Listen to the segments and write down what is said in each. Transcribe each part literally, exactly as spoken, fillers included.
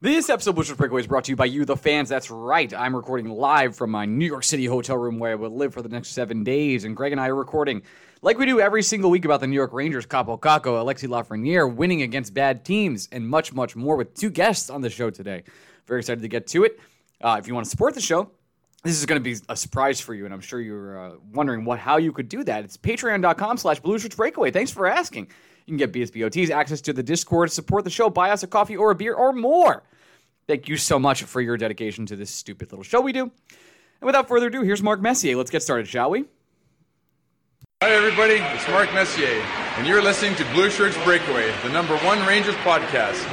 This episode of Blue Shirts Breakaway is brought to you by you, the fans. That's right. I'm recording live from my New York City hotel room where I will live for the next seven days. And Greg and I are recording, like we do every single week, about the New York Rangers, Kaapo Kakko, Alexis Lafreniere, winning against bad teams, and much, much more with two guests on the show today. Very excited to get to it. Uh, if you want to support the show, this is going to be a surprise for you, and I'm sure you're uh, wondering what how you could do that. It's patreon.com slash Blue Shirts Breakaway. Thanks for asking. You can get B S B O Ts, access to the Discord, support the show, buy us a coffee or a beer or more. Thank you so much for your dedication to this stupid little show we do. And without further ado, here's Mark Messier. Let's get started, shall we? Hi, everybody. It's Mark Messier, and you're listening to Blue Shirts Breakaway, the number one Rangers podcast.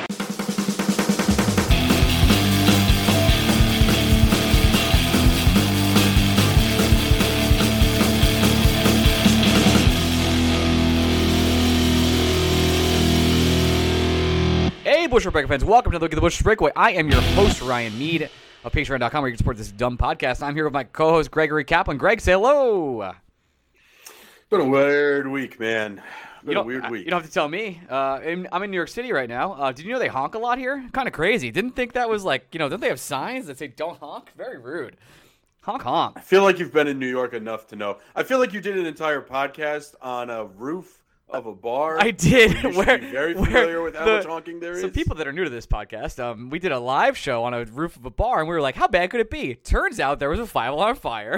Hey, Blue Shirts Breakaway fans. Welcome to the Look at the Blue Shirts Breakaway. I am your host, Ryan Mead of Patreon dot com, where you can support this dumb podcast. I'm here with my co-host, Gregory Kaplan. Greg, say hello. Been a weird week, man. Been You a weird week. You don't have to tell me. Uh, in, I'm in New York City right now. Uh, did you know they honk a lot here? Kind of crazy. Didn't think that was like, you know, don't they have signs that say don't honk? Very rude. Honk, honk. I feel like you've been in New York enough to know. I feel like you did an entire podcast on a roof of a bar. I did. You should Where, be very where familiar with how the, much honking there is. So people that are new to this podcast, um, we did a live show on a roof of a bar, and we were like, how bad could it be? Turns out there was a five-alarm fire.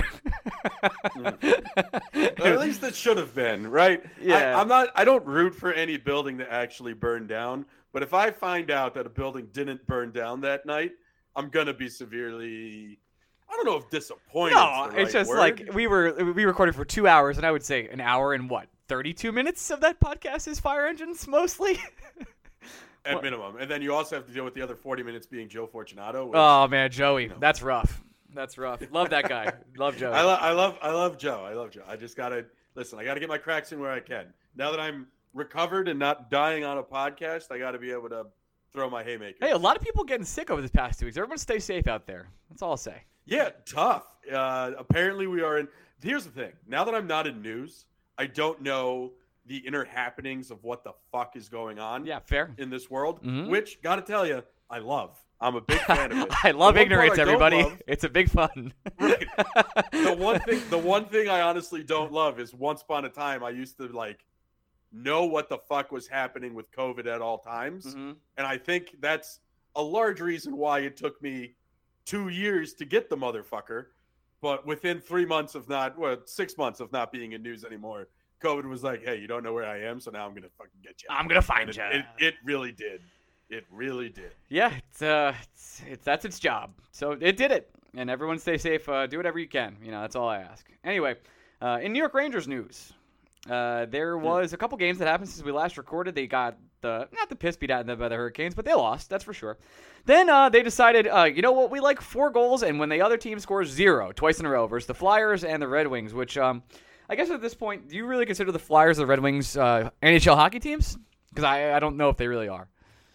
mm. At least it should have been, right? Yeah. I, I'm not. I don't root for any building to actually burn down. But if I find out that a building didn't burn down that night, I'm gonna be severely. I don't know if disappointed. No, is the it's right just word. like we were we recorded for two hours, and I would say an hour and what, thirty-two minutes of that podcast is fire engines mostly. At minimum. And then you also have to deal with the other forty minutes being Joe Fortunato. Which, Oh man, Joey, you know. that's rough. That's rough. Love that guy. Love Joey. I, lo- I love I love Joe. I love Joe. I just got to listen. I got to get my cracks in where I can. Now that I'm recovered and not dying on a podcast, I got to be able to throw my haymakers. Hey, a lot of people getting sick over this past two weeks. Everyone stay safe out there. That's all I'll say. Yeah, tough. Uh, apparently we are in. Here's the thing. Now that I'm not in news, I don't know the inner happenings of what the fuck is going on Yeah, fair. in this world, Mhm. which, got to tell you, I love. I'm a big fan of it. I love The one part ignorance, I don't everybody. love- It's a big fun. Right. the one thing the one thing I honestly don't love is once upon a time I used to like know what the fuck was happening with COVID at all times. Mhm. And I think that's a large reason why it took me two years to get the motherfucker. But within three months of not well, six months of not being in news anymore, COVID was like, hey, you don't know where I am, so now I'm gonna fucking get you. I'm gonna find And you. it, it it really did. It really did. Yeah, it's uh, it's, it's that's its job. So it did it, and everyone stay safe. Uh, do whatever you can. You know, that's all I ask. Anyway, uh, in New York Rangers news, uh, there was a couple games that happened since we last recorded. They got the not the piss beat out of them by the Hurricanes, but they lost. That's for sure. Then uh, they decided, uh, you know what? We like four goals, and when the other team scores zero twice in a row versus the Flyers and the Red Wings, which um, I guess at this point, do you really consider the Flyers and the Red Wings uh, N H L hockey teams? Because I I don't know if they really are.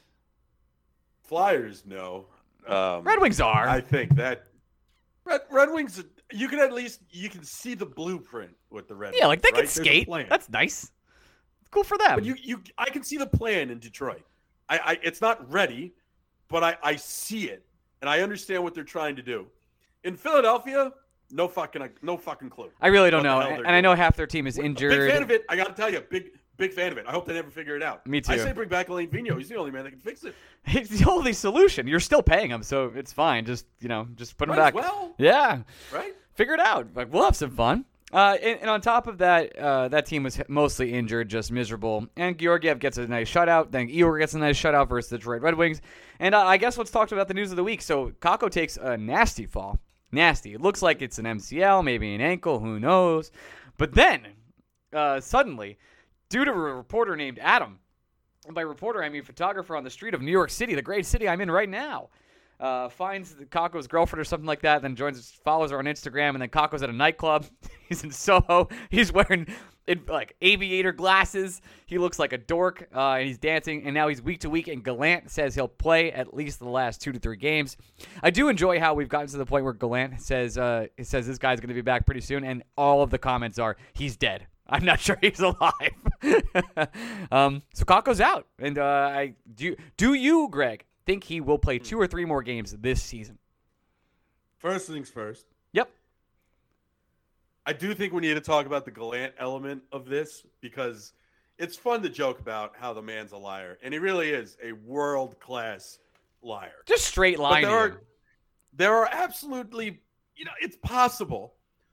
Flyers, no. Um, Red Wings are. I think that Red, Red Wings. You can at least you can see the blueprint with the Red. Yeah, like they Wings, can right? There's a skate. plan. That's nice. Cool for them. But you, you, I can see the plan in Detroit. I, I it's not ready, but I, I see it and I understand what they're trying to do. In Philadelphia, no fucking, no fucking clue. I really don't what the know, hell and they're and I know doing. half their team is injured. Big fan of it. I got to tell you, big, big fan of it. I hope they never figure it out. Me too. I say bring back Alain Vigneault. He's the only man that can fix it. It's the only solution. You're still paying them, so it's fine. Just you know, just put them Might as back. well, Yeah, right? figure it out. Like we'll have some fun. Uh, and, and on top of that, uh, that team was mostly injured, just miserable. And Georgiev gets a nice shutout. Then Igor gets a nice shutout versus the Detroit Red Wings. And uh, I guess let's talk about the news of the week. So Kakko takes a nasty fall. Nasty. It looks like it's an M C L, maybe an ankle, who knows. But then, uh, suddenly, due to a reporter named Adam, and by reporter I mean photographer on the street of New York City, the great city I'm in right now, Uh, finds Kakko's girlfriend or something like that, then joins, follows her on Instagram, and then Kakko's at a nightclub. He's in Soho. He's wearing it, like aviator glasses. He looks like a dork, uh, and he's dancing. And now he's week to week. And Gallant says he'll play at least the last two to three games. I do enjoy how we've gotten to the point where Gallant says uh, it says this guy's going to be back pretty soon, and all of the comments are he's dead. I'm not sure he's alive. um, so Kakko's out, and uh, I do. Do you, Greg? think he will play two or three more games this season. First things first. Yep. I do think we need to talk about the Gallant element of this because it's fun to joke about how the man's a liar, and he really is a world-class liar. Just straight lying. There are, there are absolutely, you know, it's possible.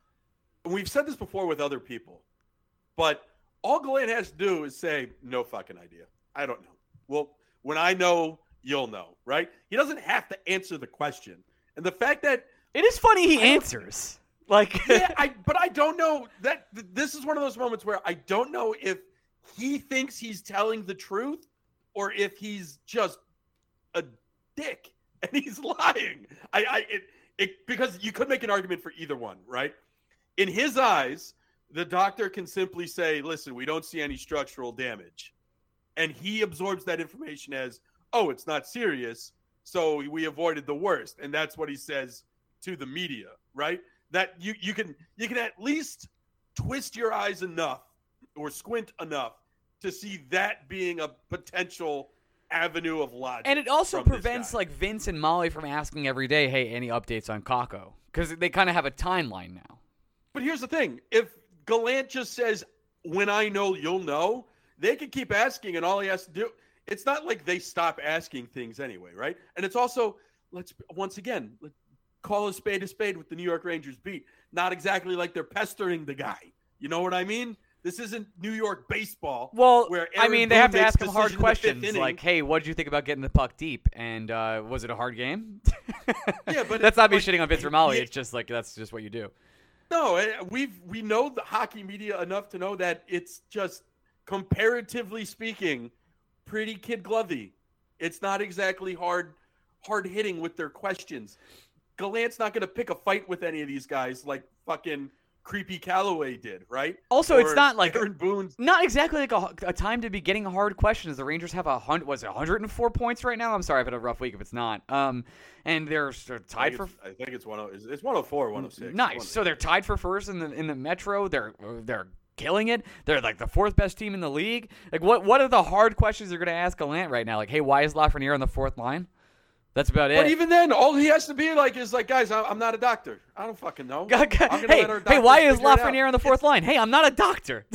And we've said this before with other people, but all Gallant has to do is say, no fucking idea. I don't know. Well, when I know, you'll know, right? He doesn't have to answer the question. And the fact that it is funny he answers. Like, yeah, I, but I don't know that th- this is one of those moments where I don't know if he thinks he's telling the truth or if he's just a dick and he's lying. I, I, it, it, because you could make an argument for either one, right? In his eyes, the doctor can simply say, listen, we don't see any structural damage. And he absorbs that information as, oh, it's not serious, so we avoided the worst. And that's what he says to the media, right? That you, you can you can at least twist your eyes enough or squint enough to see that being a potential avenue of logic. And it also from this prevents guy. like Vince and Molly from asking every day, hey, any updates on Kakko? Because they kind of have a timeline now. But here's the thing. If Gallant just says, when I know, you'll know, they can keep asking, and all he has to do, it's not like they stop asking things anyway, right? And it's also, let's once again, let's call a spade a spade with the New York Rangers beat. Not exactly like they're pestering the guy. You know what I mean? This isn't New York baseball. Well, where I Aaron mean, they Boone have to makes ask him hard decisions in the fifth questions inning. like, hey, what did you think about getting the puck deep? And uh, was it a hard game? Yeah, but that's not me like, shitting on Vince Romali. yeah. It's just like, that's just what you do. No, we've we know the hockey media enough to know that it's just, comparatively speaking, pretty kid glovey. It's not exactly hard hard hitting with their questions. Gallant's not going to pick a fight with any of these guys like fucking Creepy Calloway did, right? Also, Or it's not like Aaron Boone's. not exactly like a, a time to be getting hard questions. The Rangers have a hundred, was it one hundred four points right now? I'm sorry, I've had a rough week if it's not. Um, and they're, they're I tied think for. it's, I think it's one. It's it's one oh four, one oh six. Nice. So they're tied for first in the in the Metro. They're they're killing it. They're like the fourth best team in the league. Like what what are the hard questions they're going to ask Gallant right now? Like, hey, why is Lafreniere on the fourth line? That's about it. But even then, all he has to be like is like, guys, I'm not a doctor. I don't fucking know. hey, let our hey, why doctors is figure it Lafreniere out. on the fourth line? Hey, I'm not a doctor.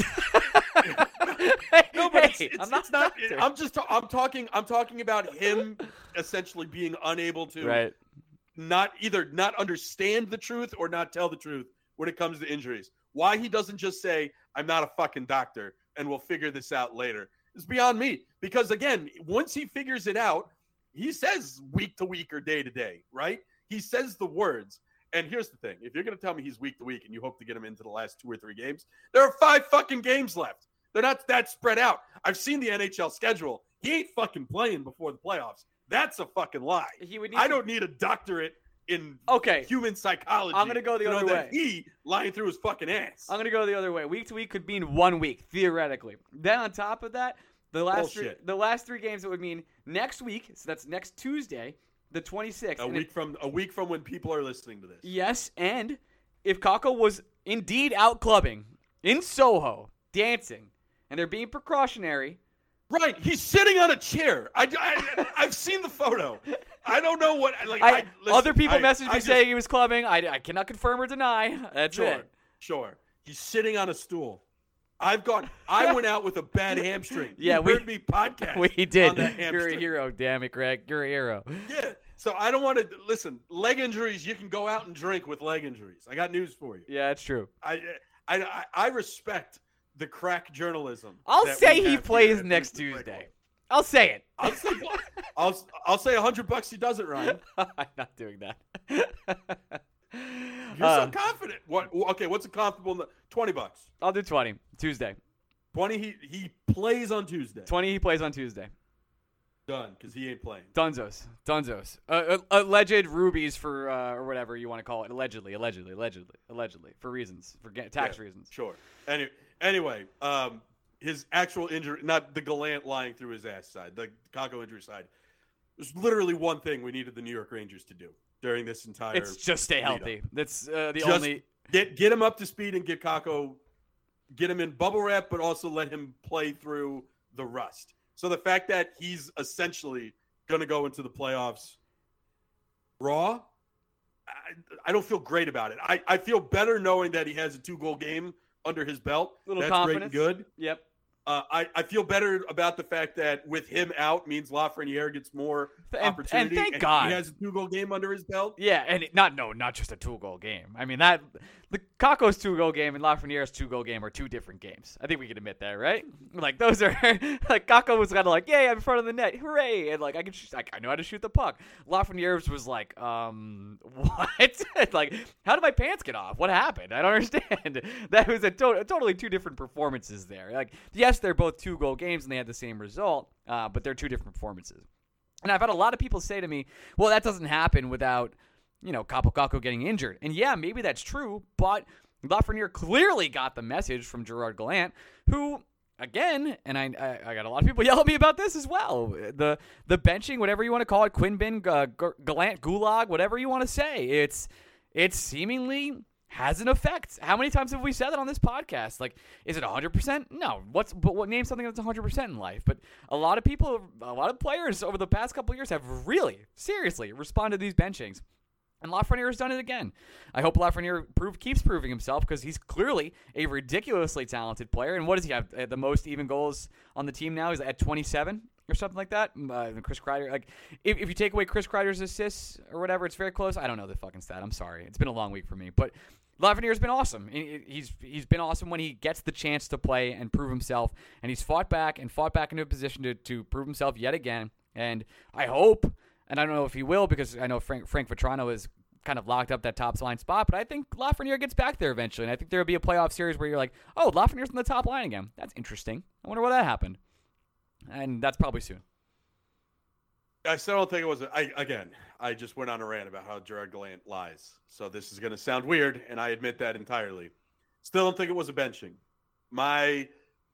hey, No, but it's, hey, it's, I'm not. it's not. a doctor. I'm just. I'm talking. I'm talking about him essentially being unable to right. not either not understand the truth or not tell the truth when it comes to injuries. Why he doesn't just say, "I'm not a fucking doctor," and we'll figure this out later is beyond me. Because again, once he figures it out, he says week to week or day to day, right? He says the words. And here's the thing. If you're going to tell me he's week to week and you hope to get him into the last two or three games, there are five fucking games left. They're not that spread out. I've seen the N H L schedule. He ain't fucking playing before the playoffs. That's a fucking lie. He would need I to- don't need a doctorate in Okay. human psychology. I'm gonna go the to know other that way. He lying through his fucking ass. I'm gonna go the other way. Week to week could mean one week theoretically. Then on top of that, the last three, Bullshit. the last three games it would mean next week. So that's next Tuesday, the twenty-sixth. a And week if- from a week from when people are listening to this. yes, and if Kakko was indeed out clubbing in Soho, dancing, and they're being precautionary. Right, he's sitting on a chair. I, I, I've seen the photo. I don't know what. Like, I, I, listen, other people I, messaged me I just- saying he was clubbing. I, I cannot confirm or deny. That's Sure, it. sure. He's sitting on a stool. I've gone. I went out with a bad hamstring. Yeah, you we- heard me podcast. We did. On that You're a hamstring. hero, damn it, Greg. You're a hero. Yeah. So I don't want to listen. Leg injuries, you can go out and drink with leg injuries. I got news for you. Yeah, it's true. I, I, I, I respect the crack journalism. I'll that say we he have plays here at next Blues Tuesday. Breakaway. I'll say it. I'll say, I'll, I'll say a hundred bucks he does it, Ryan. I'm not doing that. You're Uh, so confident. What? Okay, what's a comfortable? nu- Twenty bucks. I'll do twenty. Tuesday. Twenty. He he plays on Tuesday. twenty he plays on Tuesday. Done, because he ain't playing. Dunzos. Dunzos. Uh, uh, alleged rubies for, uh, or whatever you want to call it. Allegedly. Allegedly. Allegedly. Allegedly. For reasons. For ga- tax Yeah, reasons. Sure. Any, anyway, um, his actual injury, not the Gallant lying through his ass side, the Kakko injury side. There's literally one thing we needed the New York Rangers to do during this entire. It's just stay lead-up. healthy. That's uh, the Just only. get get him up to speed and get Kakko, get him in bubble wrap, but also let him play through the rust. So the fact that he's essentially going to go into the playoffs raw. I, I don't feel great about it. I, I feel better knowing that he has a two-goal game under his belt. Little That's confidence. great and good. Yep. Uh, I, I feel better about the fact that with him out means Lafreniere gets more And- opportunity. and thank God. he has a two-goal game under his belt. Yeah, and it, not no, not just a two goal game. I mean that the Kakko's two goal game and Lafreniere's two goal game are two different games. I think we can admit that, right? Like those are like Kakko was kind of like, "Yay, I'm in front of the net, hooray!" And like I can, sh- like, I know how to shoot the puck. Lafreniere's was like, um, what? Like, how did my pants get off? What happened? I don't understand. That was a, to- totally two different performances there. Like, yes, they're both two goal games and they had the same result, uh, but they're two different performances. And I've had a lot of people say to me, well, that doesn't happen without, you know, Kaapo Kakko getting injured. And yeah, maybe that's true, but Lafreniere clearly got the message from Gerard Gallant, who, again, and I, I I got a lot of people yell at me about this as well, the the benching, whatever you want to call it, Quinn Bin, uh, Gallant, Gulag, whatever you want to say, it's it's seemingly has an effect. How many times have we said that on this podcast? Like, is it one hundred percent? No. What's but what name something that's one hundred percent in life? But a lot of people, a lot of players over the past couple of years have really, seriously responded to these benchings. And Lafreniere has done it again. I hope Lafreniere prove, keeps proving himself because he's clearly a ridiculously talented player. And what does he have? The most even goals on the team now is at twenty-seven or something like that. Uh, Chris Kreider, like if, if you take away Chris Kreider's assists or whatever, it's very close. I don't know the fucking stat. I'm sorry. It's been a long week for me, but Lafreniere's been awesome. He's he's been awesome when he gets the chance to play and prove himself, and he's fought back and fought back into a position to, to prove himself yet again. And I hope, and I don't know if he will because I know Frank Frank Vetrano is kind of locked up that top line spot, but I think Lafreniere gets back there eventually, and I think there will be a playoff series where you're like, oh, Lafreniere's on the top line again. That's interesting. I wonder why that happened. And that's probably soon. I still don't think it was. A, I again, I just went on a rant about how Gerard Gallant lies. So this is going to sound weird, and I admit that entirely. Still don't think it was a benching. My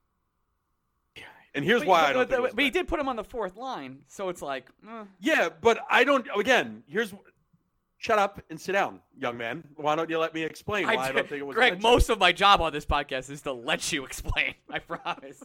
and here's but, why but, I don't. But, think it was but he benching. did put him on the fourth line, so it's like, eh. Yeah, but I don't. Again, here's. Shut up and sit down, young man. Why don't you let me explain why I, I don't think it was Greg, benching? most of my job on this podcast is to let you explain. I promise.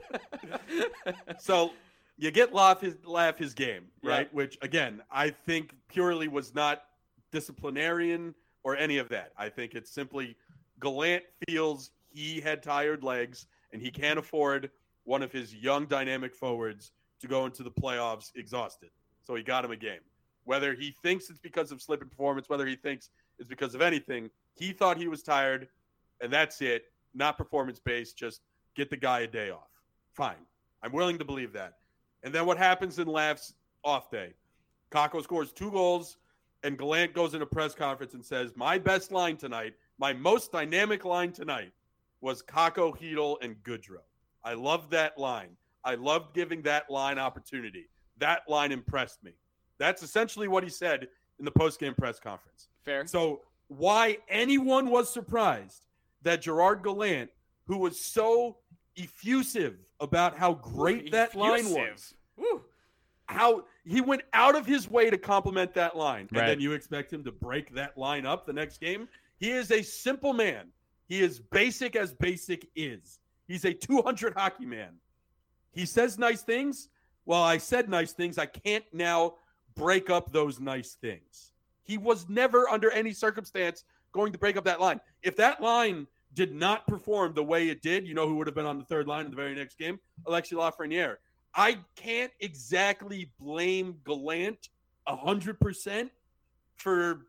So you get laugh his, laugh his game, right? Yeah. Which, again, I think purely was not disciplinarian or any of that. I think it's simply Gallant feels he had tired legs and he can't afford one of his young dynamic forwards to go into the playoffs exhausted. So he got him a game. Whether he thinks it's because of slip in performance, whether he thinks it's because of anything, he thought he was tired, and that's it. Not performance-based, just get the guy a day off. Fine. I'm willing to believe that. And then what happens in Laugh's off day? Kakko scores two goals, and Gallant goes in a press conference and says, my best line tonight, my most dynamic line tonight was Kakko, Chytil, and Goodrow. I loved that line. I loved giving that line opportunity. That line impressed me. That's essentially what he said in the post-game press conference. Fair. So why anyone was surprised that Gerard Gallant, who was so effusive about how great Ooh, that line effusive. was, Woo. how he went out of his way to compliment that line, and Right. then you expect him to break that line up the next game? He is a simple man. He is basic as basic is. He's a two hundred hockey man. He says nice things. Well, I said nice things. I can't now break up those nice things. He was never under any circumstance going to break up that line. If that line did not perform the way it did, you know who would have been on the third line in the very next game? Alexis Lafreniere. I can't exactly blame Gallant one hundred percent for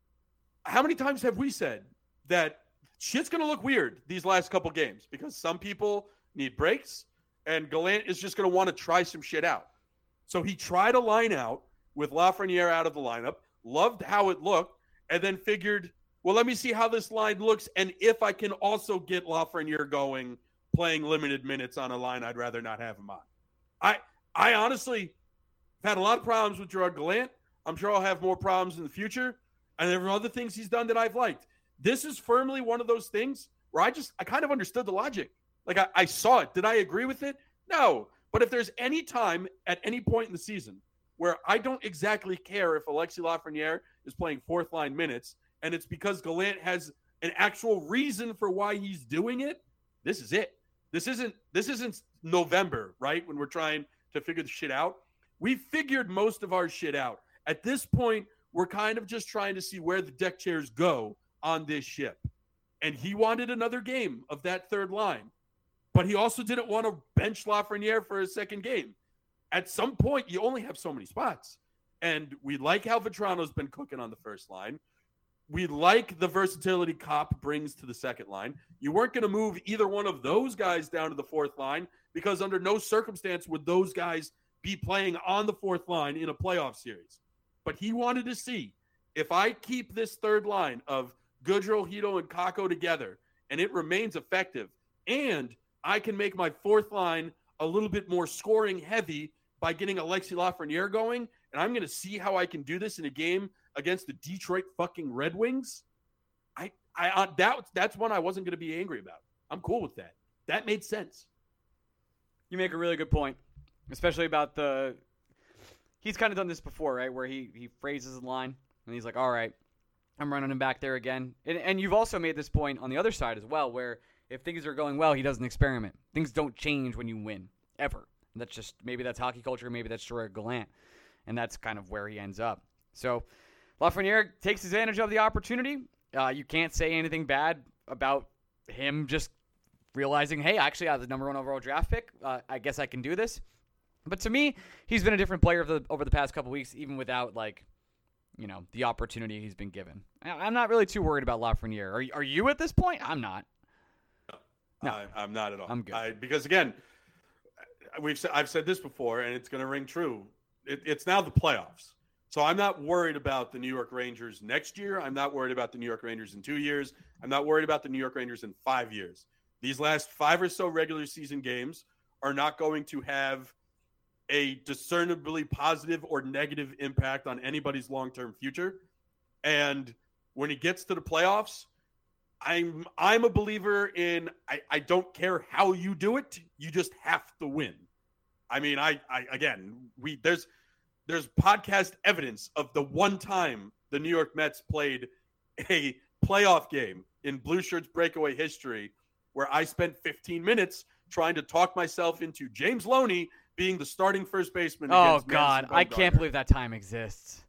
how many times have we said that shit's going to look weird these last couple games because some people need breaks and Gallant is just going to want to try some shit out. So he tried a line out with Lafreniere out of the lineup, loved how it looked, and then figured, well, let me see how this line looks, and if I can also get Lafreniere going, playing limited minutes on a line I'd rather not have him on. I I honestly have had a lot of problems with Gerard Gallant. I'm sure I'll have more problems in the future, and there are other things he's done that I've liked. This is firmly one of those things where I just, I kind of understood the logic. Like, I, I saw it. Did I agree with it? No. But if there's any time at any point in the season where I don't exactly care if Alexis Lafreniere is playing fourth line minutes, and it's because Gallant has an actual reason for why he's doing it, this is it. This isn't this isn't November, right? When we're trying to figure the shit out. We figured most of our shit out. At this point, we're kind of just trying to see where the deck chairs go on this ship. And he wanted another game of that third line. But he also didn't want to bench Lafreniere for a second game. At some point, you only have so many spots. And we like how Vetrano's been cooking on the first line. We like the versatility Kopp brings to the second line. You weren't going to move either one of those guys down to the fourth line because under no circumstance would those guys be playing on the fourth line in a playoff series. But he wanted to see if I keep this third line of Goodrow, Hito, and Kakko together and it remains effective and I can make my fourth line a little bit more scoring heavy by getting Alexis Lafreniere going, and I'm going to see how I can do this in a game against the Detroit fucking Red Wings. I, I, uh, that, that's one I wasn't going to be angry about. I'm cool with that. That made sense. You make a really good point, especially about the. He's kind of done this before, right? Where he he phrases a line and he's like, "All right, I'm running him back there again." And and you've also made this point on the other side as well, where if things are going well, he doesn't experiment. Things don't change when you win ever. That's just maybe that's hockey culture, maybe that's Gerard Gallant, and that's kind of where he ends up. So Lafreniere takes advantage of the opportunity. Uh, you can't say anything bad about him just realizing, hey, actually, I have the number one overall draft pick. Uh, I guess I can do this. But to me, he's been a different player over the, over the past couple weeks, even without, like, you know, the opportunity he's been given. I, I'm not really too worried about Lafreniere. Are, are you at this point? I'm not. No, I, I'm not at all. I'm good. I, because, again, we've said, I've said this before, and it's going to ring true. It, it's now the playoffs. So I'm not worried about the New York Rangers next year. I'm not worried about the New York Rangers in two years. I'm not worried about the New York Rangers in five years. These last five or so regular season games are not going to have a discernibly positive or negative impact on anybody's long-term future. And when it gets to the playoffs, I'm I'm a believer in I, I don't care how you do it, you just have to win. I mean, I, I again, we there's there's podcast evidence of the one time the New York Mets played a playoff game in Blue Shirts breakaway history where I spent fifteen minutes trying to talk myself into James Loney being the starting first baseman. Oh against God, Madison I can't Bumgarner. believe that time exists.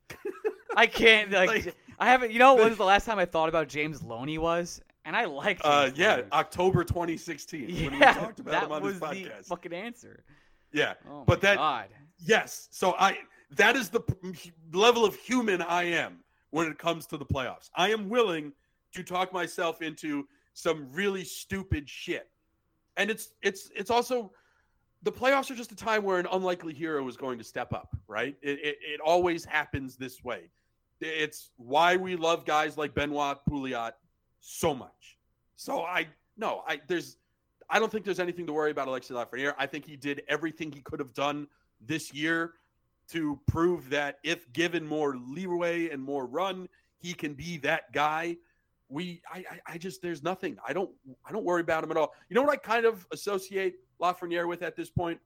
I can't like, Like, I haven't. You know when was the last time I thought about James Loney was? And I liked. Uh, James yeah, Loney. October twenty sixteen. Yeah, when we talked about that him on was this the podcast. fucking answer. Yeah, Oh but my that God. yes. So I that is the p- level of human I am when it comes to the playoffs. I am willing to talk myself into some really stupid shit, and it's it's it's also the playoffs are just a time where an unlikely hero is going to step up. Right? It it, it always happens this way. It's why we love guys like Benoit Pouliot so much. So I no, I there's I don't think there's anything to worry about Alexis Lafreniere. I think he did everything he could have done this year to prove that if given more leeway and more run, he can be that guy. We I I, I just there's nothing. I don't I don't worry about him at all. You know what I kind of associate Lafreniere with at this point?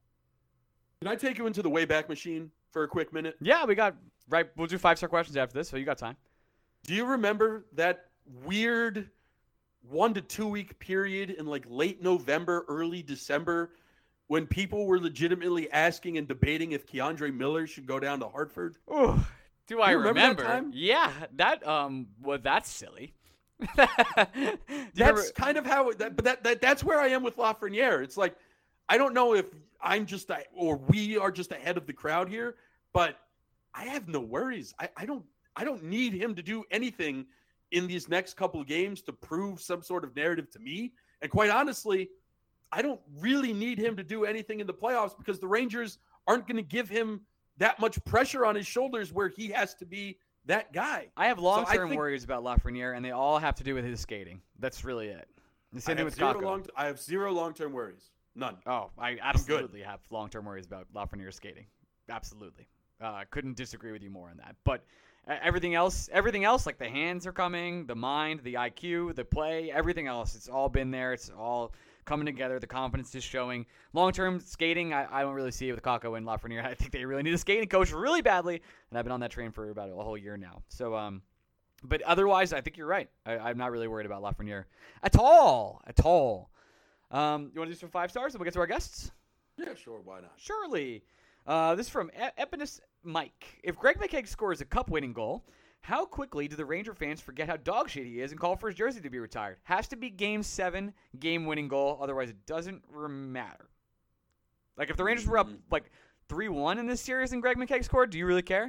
Can I take you into the Wayback Machine for a quick minute? Yeah, we got right. We'll do five star questions after this, so you got time. Do you remember that weird one to two week period in like late November, early December when people were legitimately asking and debating if Keandre Miller should go down to Hartford? Ooh, do I You remember remember? that time? Yeah, that um, well, that's silly. Do you That's remember- kind of how, that, but that, that that's where I am with Lafreniere. It's like, I don't know if I'm just, a, or we are just ahead of the crowd here, but I have no worries. I, I don't, I don't need him to do anything in these next couple of games to prove some sort of narrative to me. And quite honestly, I don't really need him to do anything in the playoffs because the Rangers aren't going to give him that much pressure on his shoulders where he has to be that guy. I have long term think- worries about Lafreniere, and they all have to do with his skating. That's really it. The I same thing have, with zero Kakko. long, I have zero long-term worries. None. Oh, I absolutely have long-term worries about Lafreniere skating. Absolutely. Uh, I couldn't disagree with you more on that. But uh, everything else, everything else, like the hands are coming, the mind, the I Q, the play, everything else, it's all been there. It's all coming together. The confidence is showing. Long-term skating, I, I don't really see it with Kakko and Lafreniere. I think they really need a skating coach really badly, and I've been on that train for about a whole year now. So, um, but otherwise, I think you're right. I, I'm not really worried about Lafreniere at all, at all. Um, you want to do some five stars and we'll get to our guests? Yeah, sure. Why not? Surely. Uh, this is from e- Epinus Mike. If Greg McKegg scores a cup-winning goal, how quickly do the Ranger fans forget how dog shit he is and call for his jersey to be retired? Has to be game seven, game-winning goal. Otherwise, it doesn't matter. Like, if the Rangers were up, like, three one in this series and Greg McKegg scored, do you really care?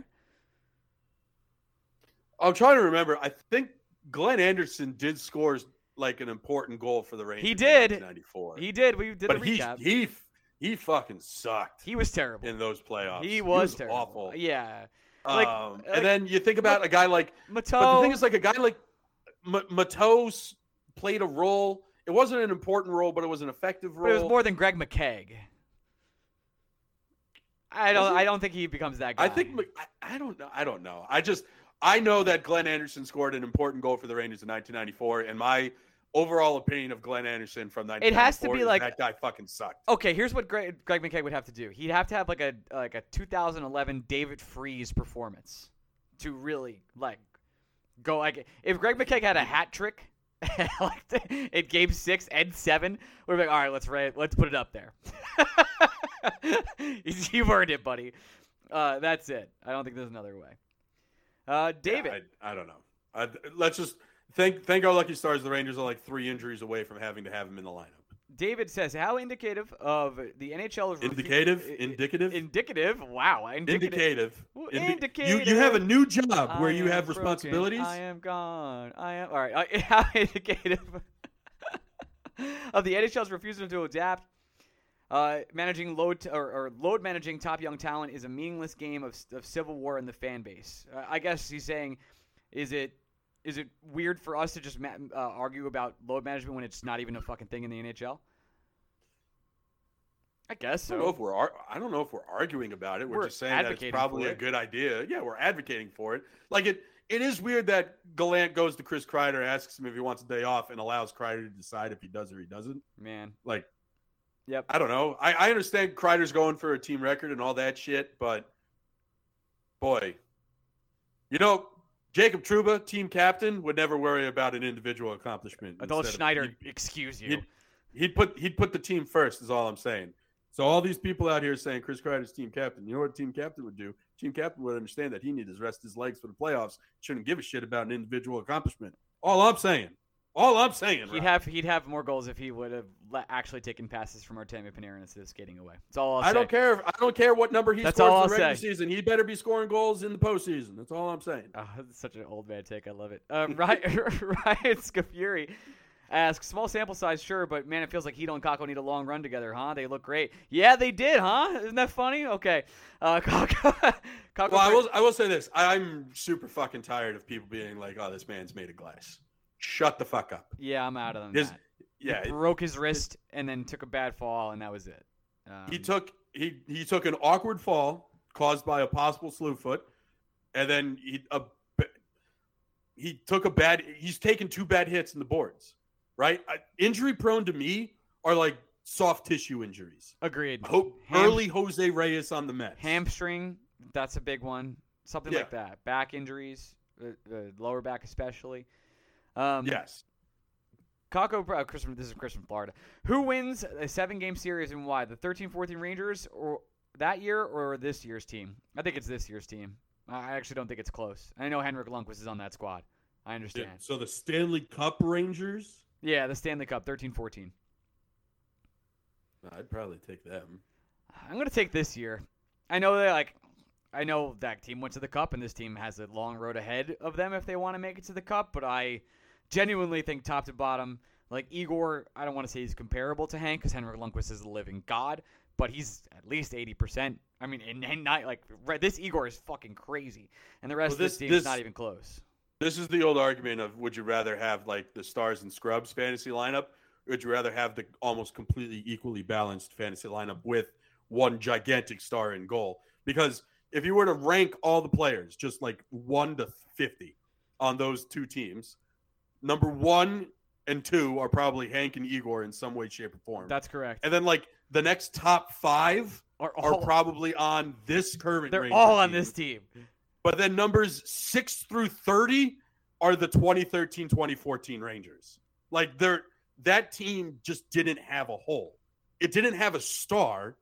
I'm trying to remember. I think Glenn Anderson did score, like, an important goal for the Rangers. He did. In ninety-four. He did. We did but a recap. he he he fucking sucked. He was terrible in those playoffs. He was, he was terrible. awful. Yeah. Like, um, like, and then you think about a guy like Mateau. But the thing is, like a guy like M- Mateau played a role. It wasn't an important role, but it was an effective role. But it was more than Greg McKegg. I don't. I don't think he becomes that guy. I think. I, I don't know. I don't know. I just. I know that Glenn Anderson scored an important goal for the Rangers in nineteen ninety-four, and my overall opinion of Glenn Anderson from nineteen ninety-four it has to be is like that guy fucking sucked. Okay, here's what Greg, Greg McKegg would have to do. He'd have to have like a like a two thousand eleven David Freese performance to really like go like if Greg McKegg had a hat trick like in game six and seven, we're like, all right, let's ra- let's put it up there. You've earned it, buddy. Uh, that's it. I don't think there's another way. Uh, David, yeah, I, I don't know. I, let's just thank thank our lucky stars. The Rangers are like three injuries away from having to have him in the lineup. David says, how indicative of the N H L's indicative, refu- indicative, indicative. Wow, indicative. Indicative. Indi- indicative. You you have a new job I where you have broken. responsibilities. I am gone. I am all right. Uh, how indicative of the N H L's refusal to adapt. Uh, managing load t- or, or load managing top young talent is a meaningless game of, of civil war in the fan base. Uh, I guess he's saying, is it is it weird for us to just ma- uh, argue about load management when it's not even a fucking thing in the N H L? I guess so. I don't know if we're ar- I don't know if we're arguing about it. We're, We're just saying that it's probably for a it. good idea. Yeah, we're advocating for it. Like it, it is weird that Gallant goes to Chris Kreider, asks him if he wants a day off, and allows Kreider to decide if he does or he doesn't. Man, Like, yep. I don't know. I, I understand Kreider's going for a team record and all that shit, but boy, you know, Jacob Trouba, team captain, would never worry about an individual accomplishment. Adolf Instead of- Schneider, he'd- excuse you. He'd, he'd put he'd put the team first. Is all I'm saying. So all these people out here saying Chris Kreider's team captain. You know what a team captain would do? Team captain would understand that he needs to rest his legs for the playoffs. Shouldn't give a shit about an individual accomplishment. All I'm saying. All I'm saying. He'd Rob. have he'd have more goals if he would have le- actually taken passes from Artemi Panarin instead of skating away. That's all I'll I say. don't care. If, I don't care what number he That's scores all in the I'll regular say. season. He better be scoring goals in the postseason. That's all I'm saying. Oh, that's such an old man take. I love it. Uh, Ryan, Ryan Scafuri asks, small sample size, sure, but man, it feels like Hito and Kako need a long run together, huh? They look great. Yeah, they did, huh? Isn't that funny? Okay. Uh, Kako, Kako Well, I will. I will say this. I'm super fucking tired of people being like, "Oh, this man's made of glass." Shut the fuck up. Yeah, I'm out of them. His, that. yeah, He broke his wrist and then took a bad fall, and that was it. Um, he took he he took an awkward fall caused by a possible slew foot, and then he a, he took a bad. He's taken two bad hits in the boards. Right, I, injury prone to me are like soft tissue injuries. Agreed. Ho- Ham- early Jose Reyes on the Mets. Hamstring, that's a big one. Something Yeah. like that. Back injuries, uh, the lower back especially. Um, Yes. Kako, uh, Chris, from- this is Chris from Florida. Who wins a seven-game series and why? The thirteen fourteen Rangers or that year or this year's team? I think it's this year's team. I actually don't think it's close. I know Henrik Lundqvist is on that squad. I understand. So the Stanley Cup Rangers. Yeah, the Stanley Cup, thirteen fourteen. I'd probably take them. I'm going to take this year. I know that, like, I know that team went to the Cup, and this team has a long road ahead of them if they want to make it to the Cup, but I genuinely think top to bottom, like, Igor, I don't want to say he's comparable to Hank, because Henrik Lundqvist is a living god, but he's at least eighty percent. I mean, and, and not, like, right, this Igor is fucking crazy, and the rest Well, of this, this- team this- is not even close. This is the old argument of would you rather have like the Stars and Scrubs fantasy lineup, or would you rather have the almost completely equally balanced fantasy lineup with one gigantic star in goal? Because if you were to rank all the players, just like one to fifty on those two teams, number one and two are probably Hank and Igor in some way, shape, or form. That's correct. And then like the next top five Are are all, probably on this current they're Ranger all on team. this team. But then numbers six through thirty are the twenty thirteen twenty fourteen Rangers. Like they're that team just didn't have a hole. It didn't have a star.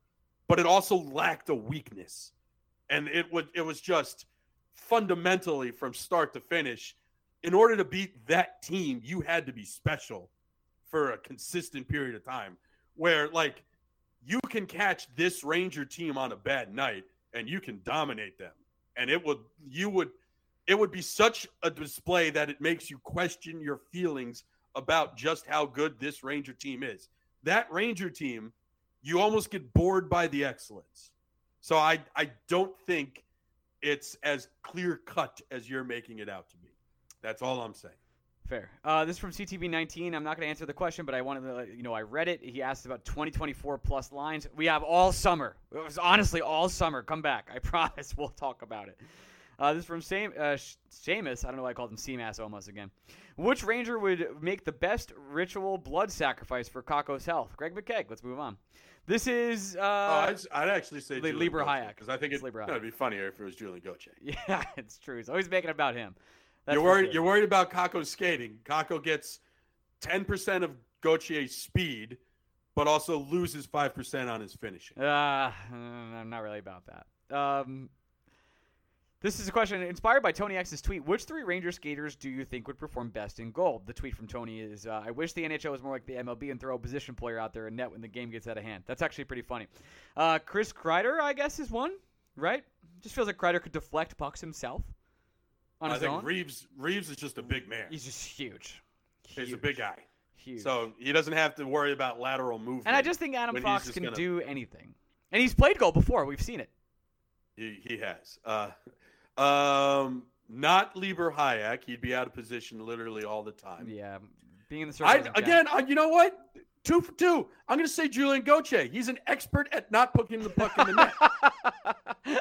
but it also lacked a weakness. And it would it was just fundamentally from start to finish. In order to beat that team, you had to be special for a consistent period of time where, like, you can catch this Ranger team on a bad night and you can dominate them. And it would, you would, it would be such a display that it makes you question your feelings about just how good this Ranger team is. That Ranger team, you almost get bored by the excellence. So I, I don't think it's as clear cut as you're making it out to be. That's all I'm saying. Fair. Uh, this is from C T V nineteen. I'm not going to answer the question, but I wanted to let you know I read it. He asked about twenty twenty-four plus lines. We have all summer. It was honestly all summer. Come back. I promise we'll talk about it. Uh, this is from Sam, uh, Seamus. I don't know why I called him Seamus almost again. Which Ranger would make the best ritual blood sacrifice for Kako's health? Greg McKegg. Let's move on. This is... Uh, oh, I'd, I'd actually say Le- Libor Hayek. Because I think it, it would be funnier if it was Julian Gauthier. Yeah, it's true. He's always making it about him. That's you're worried. Sure. You're worried about Kako's skating. Kako gets ten percent of Gauthier's speed, but also loses five percent on his finishing. Uh, I'm not really about that. Um, this is a question inspired by Tony X's tweet. Which three Ranger skaters do you think would perform best in gold? The tweet from Tony is, uh, I wish the N H L was more like the M L B and throw a position player out there and net when the game gets out of hand. That's actually pretty funny. Uh, Chris Kreider, I guess, is one, right? Just feels like Kreider could deflect pucks himself. On I his think own. Reeves Reeves is just a big man. He's just huge. He's huge. a big guy. Huge. So he doesn't have to worry about lateral movement. And I just think Adam Fox can gonna... do anything. And he's played goal before. We've seen it. He, he has. Uh, um, not Libor Hayek. He'd be out of position literally all the time. Yeah. Being in the circle. I, again, I, you know what? Two for two. I'm going to say Julian Gauthier. He's an expert at not putting the puck in the net.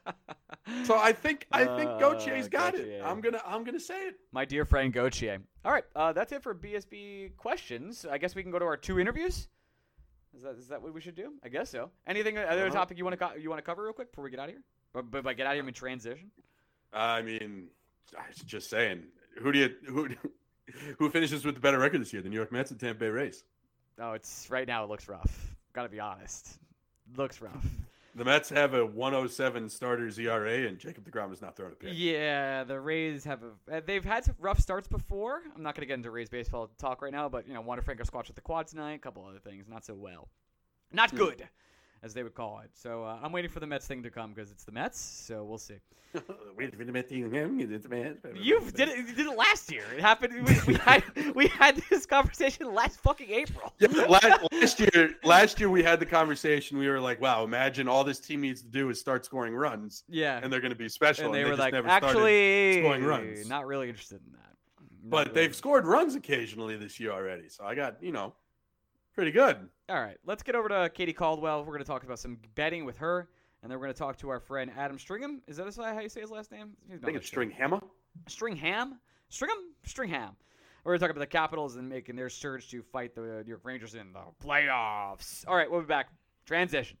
So I think I think uh, Gauthier's got Gauthier. it. I'm gonna I'm gonna say it. My dear friend Gauthier. All right, uh, that's it for B S B questions. I guess we can go to our two interviews. Is that is that what we should do? I guess so. Anything other uh-huh. topic you want to co- you want to cover real quick before we get out of here? But, but by get out of here, I mean transition. I mean, I was just saying. Who do you who who finishes with the better record this year? The New York Mets and Tampa Bay Rays. Oh, it's right now. It looks rough. Got to be honest. It looks rough. The Mets have a one oh seven starters E R A, and Jacob deGrom has not thrown a pitch. Yeah, the Rays have a. They've had some rough starts before. I'm not going to get into Rays baseball talk right now, but you know, Wander Franco squashed with the quad tonight. A couple other things, not so well, not good, as they would call it. So uh, I'm waiting for the Mets thing to come because it's the Mets. So we'll see. Wait for the Mets thing. It's the Mets. You did it. You did it last year. It happened. We, we had we had this conversation last fucking April. Yeah, last, last year, last year we had the conversation. We were like, "Wow, imagine all this team needs to do is start scoring runs." Yeah, and they're going to be special. And they, and they were just like, never "Actually, scoring runs." Not really interested in that. Not but really. They've scored runs occasionally this year already. So I got you know, pretty good. All right, let's get over to Katie Caldwell. We're going to talk about some betting with her. And then we're going to talk to our friend Adam Stringham. Is that how you say his last name? I think it's Stringham. Stringham? Stringham? Stringham. We're going to talk about the Capitals and making their surge to fight the New York Rangers in the playoffs. All right, we'll be back. Transition.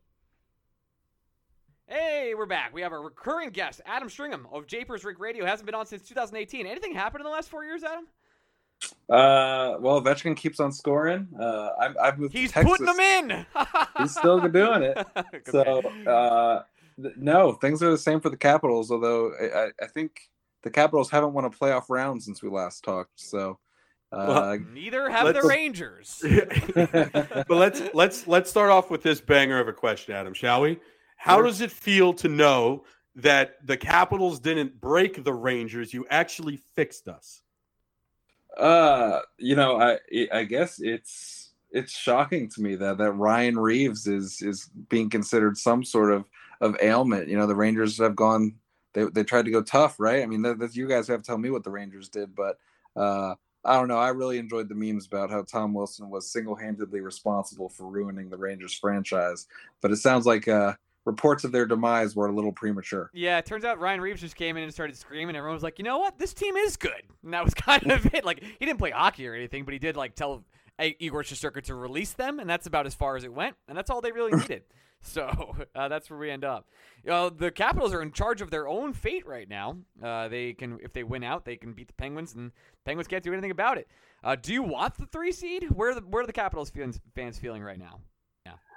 Hey, we're back. We have a recurring guest, Adam Stringham of Japers Rig Radio. Hasn't been on since two thousand eighteen. Anything happened in the last four years, Adam? Uh, well, Ovechkin keeps on scoring. Uh, I've, I've moved He's to Texas. putting them in. He's still doing it. Okay. So, uh, th- no, things are the same for the Capitals. Although I, I think the Capitals haven't won a playoff round since we last talked. So, uh, well, neither have the Rangers. But let's let's let's start off with this banger of a question, Adam. Shall we? How does it feel to know that the Capitals didn't break the Rangers? You actually fixed us. Uh, you know, I I guess it's it's shocking to me that, that Ryan Reeves is is being considered some sort of, of ailment. You know, the Rangers have gone they they tried to go tough, right? I mean, that, that's you guys have to tell me what the Rangers did, but uh, I don't know. I really enjoyed the memes about how Tom Wilson was single-handedly responsible for ruining the Rangers franchise, but it sounds like uh, reports of their demise were a little premature. Yeah, it turns out Ryan Reeves just came in and started screaming. Everyone was like, you know what? This team is good. And that was kind of it. Like, he didn't play hockey or anything, but he did, like, tell Igor Shesterkin to release them, and that's about as far as it went. And that's all they really needed. So uh, that's where we end up. You know, the Capitals are in charge of their own fate right now. Uh, they can, if they win out, they can beat the Penguins, and Penguins can't do anything about it. Uh, do you want the three seed? Where are the, where are the Capitals fans, fans feeling right now? Yeah.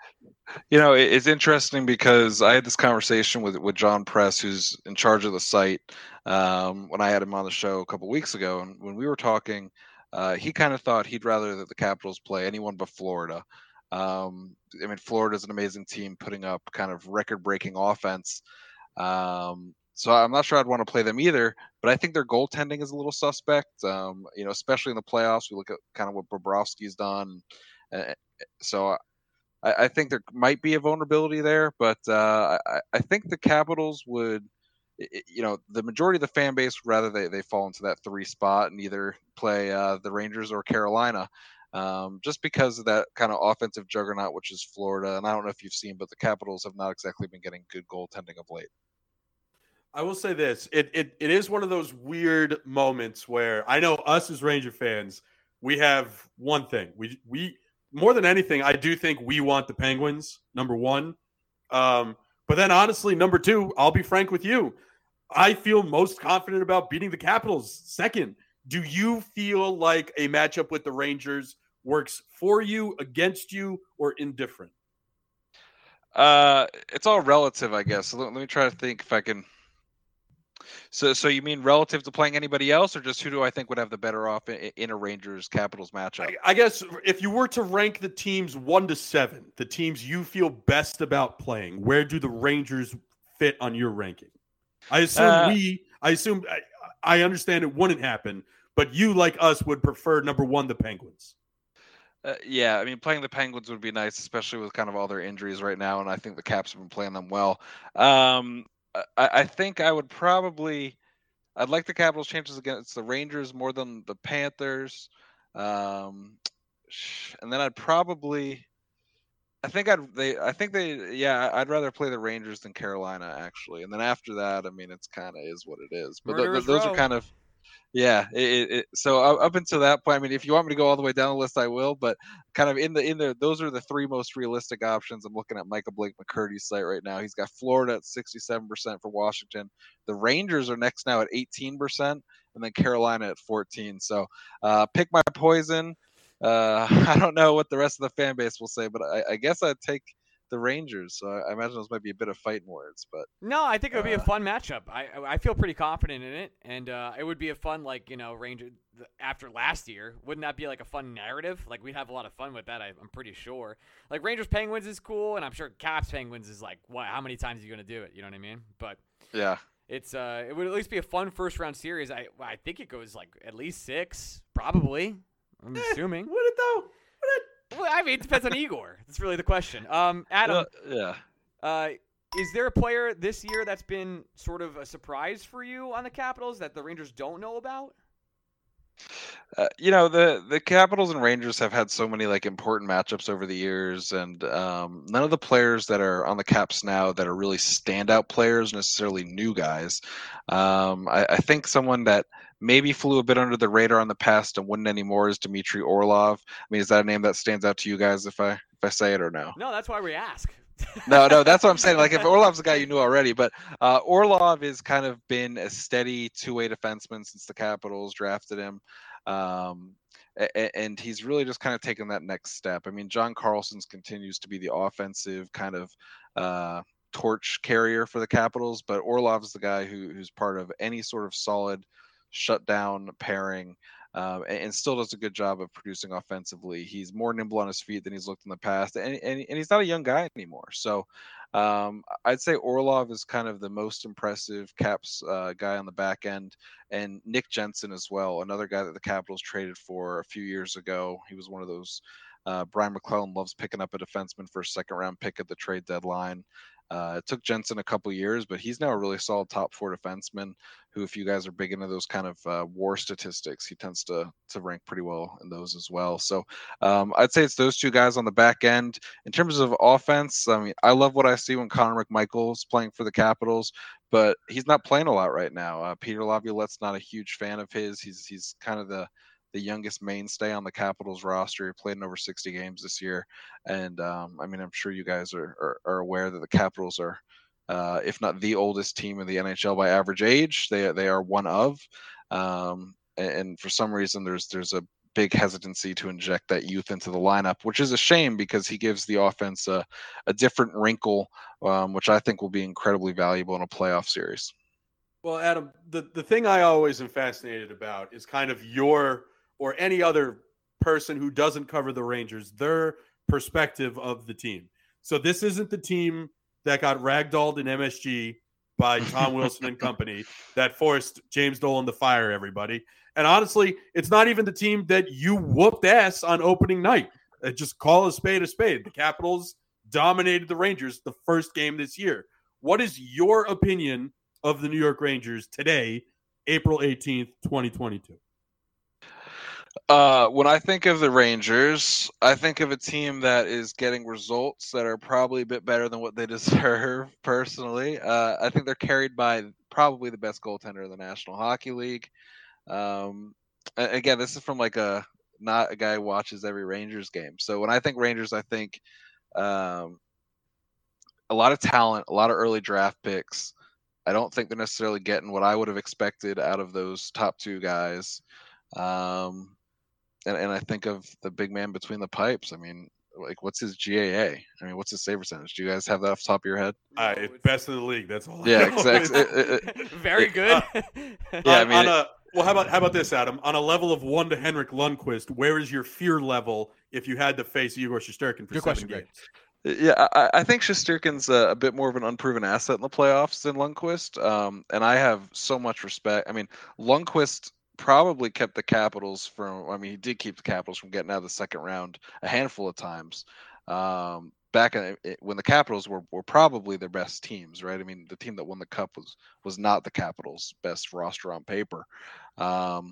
You know, it, it's interesting because I had this conversation with with John Press, who's in charge of the site, um, when I had him on the show a couple weeks ago, and when we were talking, uh, he kind of thought he'd rather that the Capitals play anyone but Florida. Um, I mean, Florida's an amazing team, putting up kind of record-breaking offense. Um, so I'm not sure I'd want to play them either, but I think their goaltending is a little suspect. Um, you know, especially in the playoffs, we look at kind of what Bobrovsky's done. Uh, so I, I think there might be a vulnerability there, but uh, I, I think the Capitals would, you know, the majority of the fan base would rather they, they fall into that three spot and either play uh, the Rangers or Carolina, um, just because of that kind of offensive juggernaut, which is Florida. And I don't know if you've seen, but the Capitals have not exactly been getting good goaltending of late. I will say this. It, it it is one of those weird moments where I know us as Ranger fans, we have one thing. We we more than anything, I do think we want the Penguins, number one. Um, but then honestly, number two, I'll be frank with you. I feel most confident about beating the Capitals second. Do you feel like a matchup with the Rangers works for you, against you, or indifferent? Uh, it's all relative, I guess. So let, let me try to think if I can. So, so you mean relative to playing anybody else, or just who do I think would have the better off in, in a Rangers Capitals matchup? I, I guess if you were to rank the teams one to seven, the teams you feel best about playing, where do the Rangers fit on your ranking? I assume uh, we. I assume I, I understand it wouldn't happen, but you, like us, would prefer number one the Penguins. Uh, yeah, I mean, playing the Penguins would be nice, especially with kind of all their injuries right now, and I think the Caps have been playing them well. Um, I, I think I would probably, I'd like the Capitals' chances against the Rangers more than the Panthers, um, and then I'd probably, I think I'd they, I think they, yeah, I'd rather play the Rangers than Carolina actually, and then after that, I mean, it's kind of is what it is. But th- th- those row. are kind of. Yeah, it, it, so up until that point, I mean, if you want me to go all the way down the list, I will. But kind of in the in the those are the three most realistic options. I'm looking at Michael Blake McCurdy's site right now. He's got Florida at sixty-seven percent for Washington. The Rangers are next now at eighteen percent, and then Carolina at fourteen. So uh, pick my poison. Uh, I don't know what the rest of the fan base will say, but I, I guess I'd take the Rangers. So I imagine those might be a bit of fighting words, but no, I think it would be uh, a fun matchup. I I feel pretty confident in it, and uh, it would be a fun, like, you know, Ranger after last year. Wouldn't that be like a fun narrative? Like, we'd have a lot of fun with that. I, I'm pretty sure. Like, Rangers Penguins is cool, and I'm sure Caps Penguins is like, what? How many times are you gonna do it? You know what I mean? But yeah, it's uh, it would at least be a fun first round series. I I think it goes like at least six, probably. I'm eh, assuming. Would it though? Would it? Well, I mean, it depends on Igor. That's really the question. Um, Adam, uh, yeah. Uh, is there a player this year that's been sort of a surprise for you on the Capitals that the Rangers don't know about? Uh, you know, the the Capitals and Rangers have had so many like important matchups over the years, and um, none of the players that are on the Caps now that are really standout players, necessarily new guys. Um, I, I think someone that maybe flew a bit under the radar in the past and wouldn't anymore is Dmitry Orlov. I mean, is that a name that stands out to you guys if I if I say it or no? No, that's why we ask. no, no, that's what I'm saying. Like, if Orlov's a guy you knew already, but uh, Orlov has kind of been a steady two-way defenseman since the Capitals drafted him. Um, and he's really just kind of taken that next step. I mean, John Carlson's continues to be the offensive kind of uh, torch carrier for the Capitals, but Orlov's the guy who, who's part of any sort of solid shutdown pairing. Um, and, and still does a good job of producing offensively. He's more nimble on his feet than he's looked in the past, and, and, and he's not a young guy anymore. So um, I'd say Orlov is kind of the most impressive Caps uh, guy on the back end, and Nick Jensen as well, another guy that the Capitals traded for a few years ago. He was one of those. Uh, Brian McClellan loves picking up a defenseman for a second round pick at the trade deadline. Uh, it took Jensen a couple years, but he's now a really solid top four defenseman who, if you guys are big into those kind of uh, war statistics, he tends to to rank pretty well in those as well. So um, I'd say it's those two guys on the back end. In terms of offense, I mean, I love what I see when Connor McMichael is playing for the Capitals, but he's not playing a lot right now. Uh, Peter Laviolette's not a huge fan of his. He's he's kind of the the youngest mainstay on the Capitals roster. He played in over sixty games this year. And um, I mean, I'm sure you guys are, are, are aware that the Capitals are, uh, if not the oldest team in the N H L by average age, they, they are one of, um, and, and for some reason there's, there's a big hesitancy to inject that youth into the lineup, which is a shame because he gives the offense a, a different wrinkle, um, which I think will be incredibly valuable in a playoff series. Well, Adam, the, the thing I always am fascinated about is kind of your or any other person who doesn't cover the Rangers, their perspective of the team. So this isn't the team that got ragdolled in M S G by Tom Wilson and company that forced James Dolan to fire everybody. And honestly, it's not even the team that you whooped ass on opening night. Uh, just call a spade a spade. The Capitals dominated the Rangers the first game this year. What is your opinion of the New York Rangers today, April eighteenth, twenty twenty-two? Uh, when I think of the Rangers, I think of a team that is getting results that are probably a bit better than what they deserve, personally. Uh, I think they're carried by probably the best goaltender in the National Hockey League. Um, again, this is from like a not a guy who watches every Rangers game. So when I think Rangers, I think um, a lot of talent, a lot of early draft picks. I don't think they're necessarily getting what I would have expected out of those top two guys. Um, and, and I think of the big man between the pipes. I mean, like, what's his G A A? I mean, what's his save percentage? Do you guys have that off the top of your head? Uh, it's best in the league. That's all. Yeah, I know. exactly. It- it- Very good. Uh, Yeah, on, I mean, on it- a, well, how about how about this, Adam? On a level of one to Henrik Lundqvist, where is your fear level if you had to face Igor Shesterkin for Good seven question, Greg. games? Yeah, I, I think Shesterkin's a, a bit more of an unproven asset in the playoffs than Lundqvist, um, and I have so much respect. I mean, Lundqvist probably kept the Capitals from. I mean, he did keep the Capitals from getting out of the second round a handful of times. Um, back in, it, when the Capitals were, were probably their best teams, right? I mean, the team that won the Cup was was not the Capitals' best roster on paper. Um,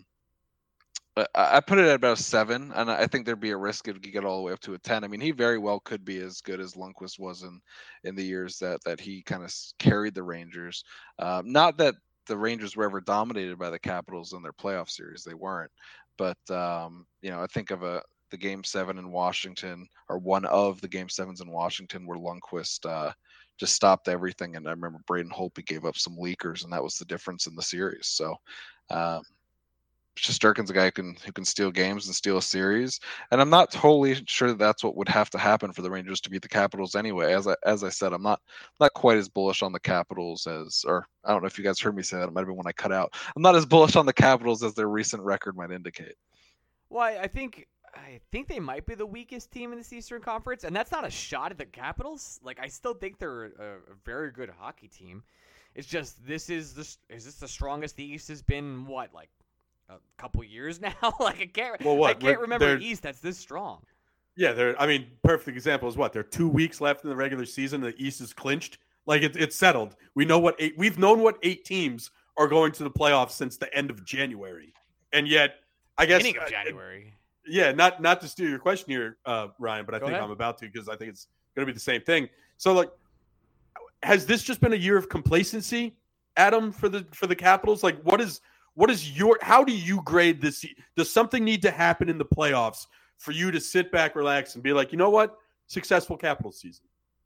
but I I put it at about a seven, and I think there'd be a risk it could get all the way up to a ten. I mean, he very well could be as good as Lundqvist was in in the years that that he kind of carried the Rangers. Um, not that the Rangers were ever dominated by the Capitals in their playoff series; they weren't. But um, you know, I think of a the game seven in Washington, or one of the game sevens in Washington, where Lundqvist uh, just stopped everything. And I remember Braden Holtby gave up some leakers, and that was the difference in the series. So. Um, Shesterkin's a guy who can who can steal games and steal a series, and I'm not totally sure that that's what would have to happen for the Rangers to beat the Capitals anyway. As I as I said, I'm not not quite as bullish on the Capitals as, or I don't know if you guys heard me say that. It might have been when I cut out. I'm not as bullish on the Capitals as their recent record might indicate. Well, I I think I think they might be the weakest team in this Eastern Conference, and that's not a shot at the Capitals. Like, I still think they're a, a very good hockey team. It's just this is this is this the strongest the East has been? What, like a couple years now? Like, I can't. Well, what? I can't We're- remember they're- an East that's this strong. Yeah, they're. I mean, perfect example is what? There are two weeks left in the regular season. The East is clinched. Like, it, it's settled. We know what eight. We've known what eight teams are going to the playoffs since the end of January, and yet, I guess, Beginning of uh, January. yeah, not not to steal your question here, uh, Ryan, but I Go think ahead. I'm about to because I think it's going to be the same thing. So, like, has this just been a year of complacency, Adam, for the for the Capitals? Like, what is what is your? How do you grade this? Does something need to happen in the playoffs for you to sit back, relax, and be like, you know what, successful Capitals season?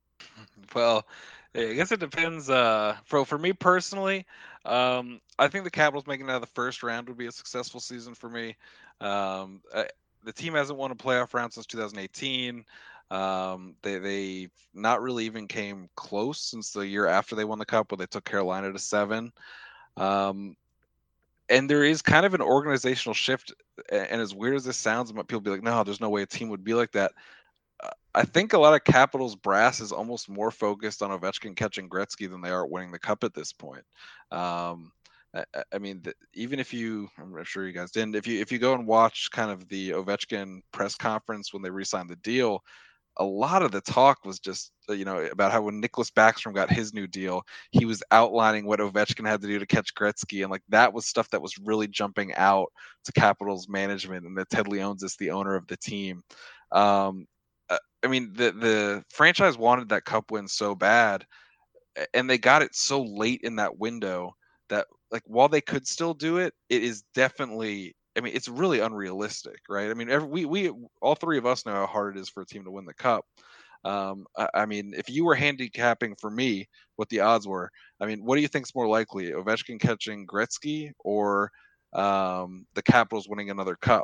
Well, I guess it depends. Uh, for for me personally, um, I think the Capitals making it out of the first round would be a successful season for me. Um, I, the team hasn't won a playoff round since two thousand eighteen. Um, they they not really even came close since the year after they won the Cup, where they took Carolina to seven. Um, and there is kind of an organizational shift. a- And as weird as this sounds, people be like, "No, there's no way a team would be like that." Uh, I think a lot of Capitals brass is almost more focused on Ovechkin catching Gretzky than they are winning the Cup at this point. Um, I, I- I mean, the, even if you, I'm sure you guys didn't, if you if you go and watch kind of the Ovechkin press conference when they re-signed the deal, a lot of the talk was just, uh, you know, about how when Nicholas Backstrom got his new deal, he was outlining what Ovechkin had to do to catch Gretzky, and like that was stuff that was really jumping out to Capitals management, and that Ted Leonsis is the owner of the team. Um, uh, I mean, the the franchise wanted that Cup win so bad, a- and they got it so late in that window that, like, while they could still do it, it is definitely. I mean, it's really unrealistic, right? I mean, every, we we all three of us know how hard it is for a team to win the Cup. Um, I, I mean, if you were handicapping for me what the odds were, I mean, what do you think's more likely, Ovechkin catching Gretzky or um, the Capitals winning another Cup?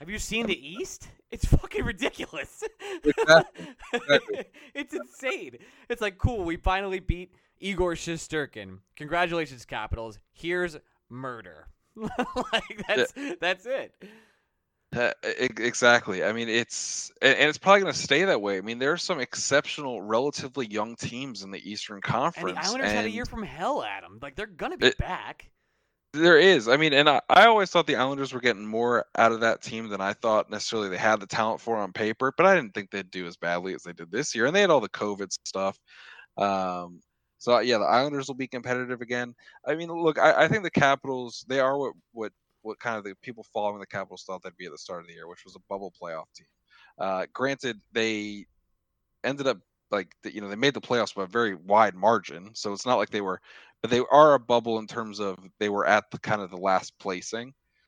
Have you seen the East? It's fucking ridiculous. Exactly. Exactly. It's insane. It's like, cool, we finally beat Igor Shesterkin. Congratulations, Capitals. Here's murder. Like that's yeah. that's it. Uh, exactly. I mean, it's and it's probably going to stay that way. I mean, there are some exceptional, relatively young teams in the Eastern Conference. And the Islanders and had a year from hell, Adam. Like they're going to be it, back. There is. I mean, and I, I always thought the Islanders were getting more out of that team than I thought necessarily they had the talent for on paper, but I didn't think they'd do as badly as they did this year. And they had all the COVID stuff. Um, so, yeah, the Islanders will be competitive again. I mean, look, I, I think the Capitals, they are what, what, what kind of the people following the Capitals thought they'd be at the start of the year, which was a bubble playoff team. Uh, granted, they ended up, like, you know, they made the playoffs by a very wide margin. So it's not like they were, but they are a bubble in terms of they were at the kind of the last placing.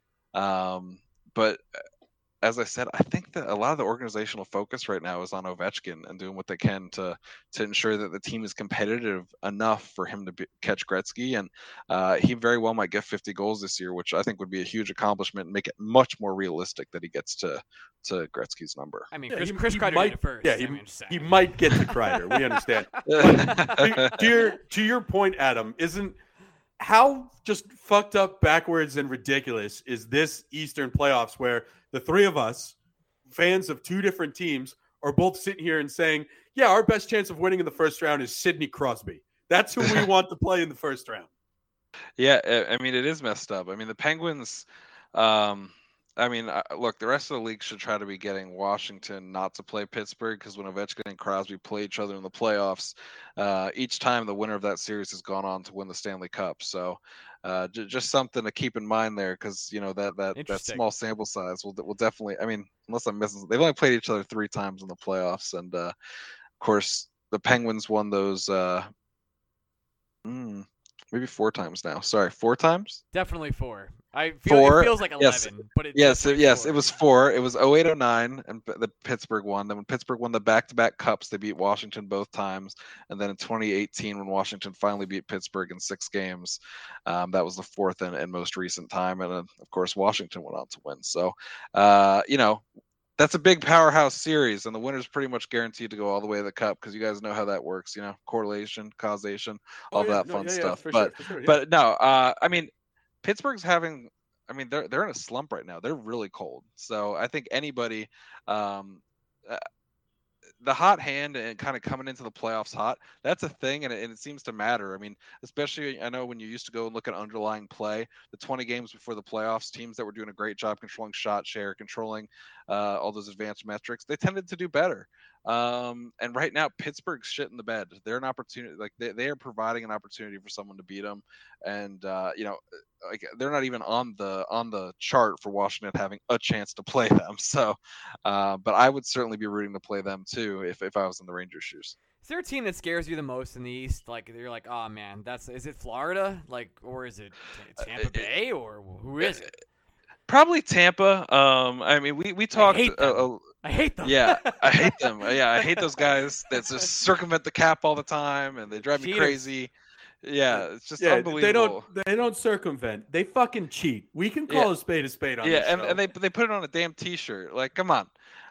Um, but as I said, I think that a lot of the organizational focus right now is on Ovechkin and doing what they can to to ensure that the team is competitive enough for him to be, catch Gretzky. And uh, he very well might get fifty goals this year, which I think would be a huge accomplishment and make it much more realistic that he gets to to Gretzky's number. I mean, yeah, Chris, he, Chris he Kreider might, did it first. Yeah, he, I mean, he might get to Kreider. We understand. to, to your to your point, Adam, isn't how just fucked up, backwards, and ridiculous is this Eastern playoffs where the three of us, fans of two different teams, are both sitting here and saying, yeah, our best chance of winning in the first round is Sidney Crosby. That's who we want to play in the first round. Yeah, I mean, it is messed up. I mean, the Penguins, um, I mean, look, the rest of the league should try to be getting Washington not to play Pittsburgh, because when Ovechkin and Crosby play each other in the playoffs, uh, each time the winner of that series has gone on to win the Stanley Cup. So uh, j- just something to keep in mind there, because, you know, that that, that small sample size will will definitely, I mean, unless I'm missing, they've only played each other three times in the playoffs. And, uh, of course, the Penguins won those uh, mm, maybe four times now. Sorry, four times? Definitely four. I feel four. It feels like eleven, yes. but it's yes, it, yes, four. It was four. It was oh eight oh nine, and the Pittsburgh won. Then when Pittsburgh won the back-to-back cups, they beat Washington both times. And then in twenty eighteen, when Washington finally beat Pittsburgh in six games, um, that was the fourth and, and most recent time. And uh, of course, Washington went on to win. So, uh, you know, that's a big powerhouse series, and the winner's pretty much guaranteed to go all the way to the cup, because you guys know how that works. You know, correlation, causation, all oh, yeah, that no, fun yeah, stuff. Yeah, but sure, sure, yeah. but no, uh, I mean, Pittsburgh's having. I mean, they're they're in a slump right now. They're really cold. So I think anybody, um, uh, the hot hand and kind of coming into the playoffs hot, that's a thing, and it, and it seems to matter. I mean, especially I know when you used to go and look at underlying play, the twenty games before the playoffs, teams that were doing a great job controlling shot share, controlling uh, all those advanced metrics, they tended to do better. Um, and right now, Pittsburgh's shit in the bed. They're an opportunity, like they, they are providing an opportunity for someone to beat them. And, uh, you know, like they're not even on the, on the chart for Washington having a chance to play them. So, uh, but I would certainly be rooting to play them too, if, if I was in the Rangers shoes. Is there a team that scares you the most in the East? Like you're like, oh man, that's, is it Florida? Like, or is it Tampa uh, Bay, or who is it? Probably Tampa. Um, I mean, we, we talked. I hate them. Uh, I hate them. Yeah, I hate them. Yeah, I hate those guys that just circumvent the cap all the time, and they drive me Cheaters. crazy. Yeah, it's just yeah, unbelievable. They don't. They don't circumvent. They fucking cheat. We can call yeah. a spade a spade on yeah, this and, show. and they they put it on a damn T-shirt. Like, come on.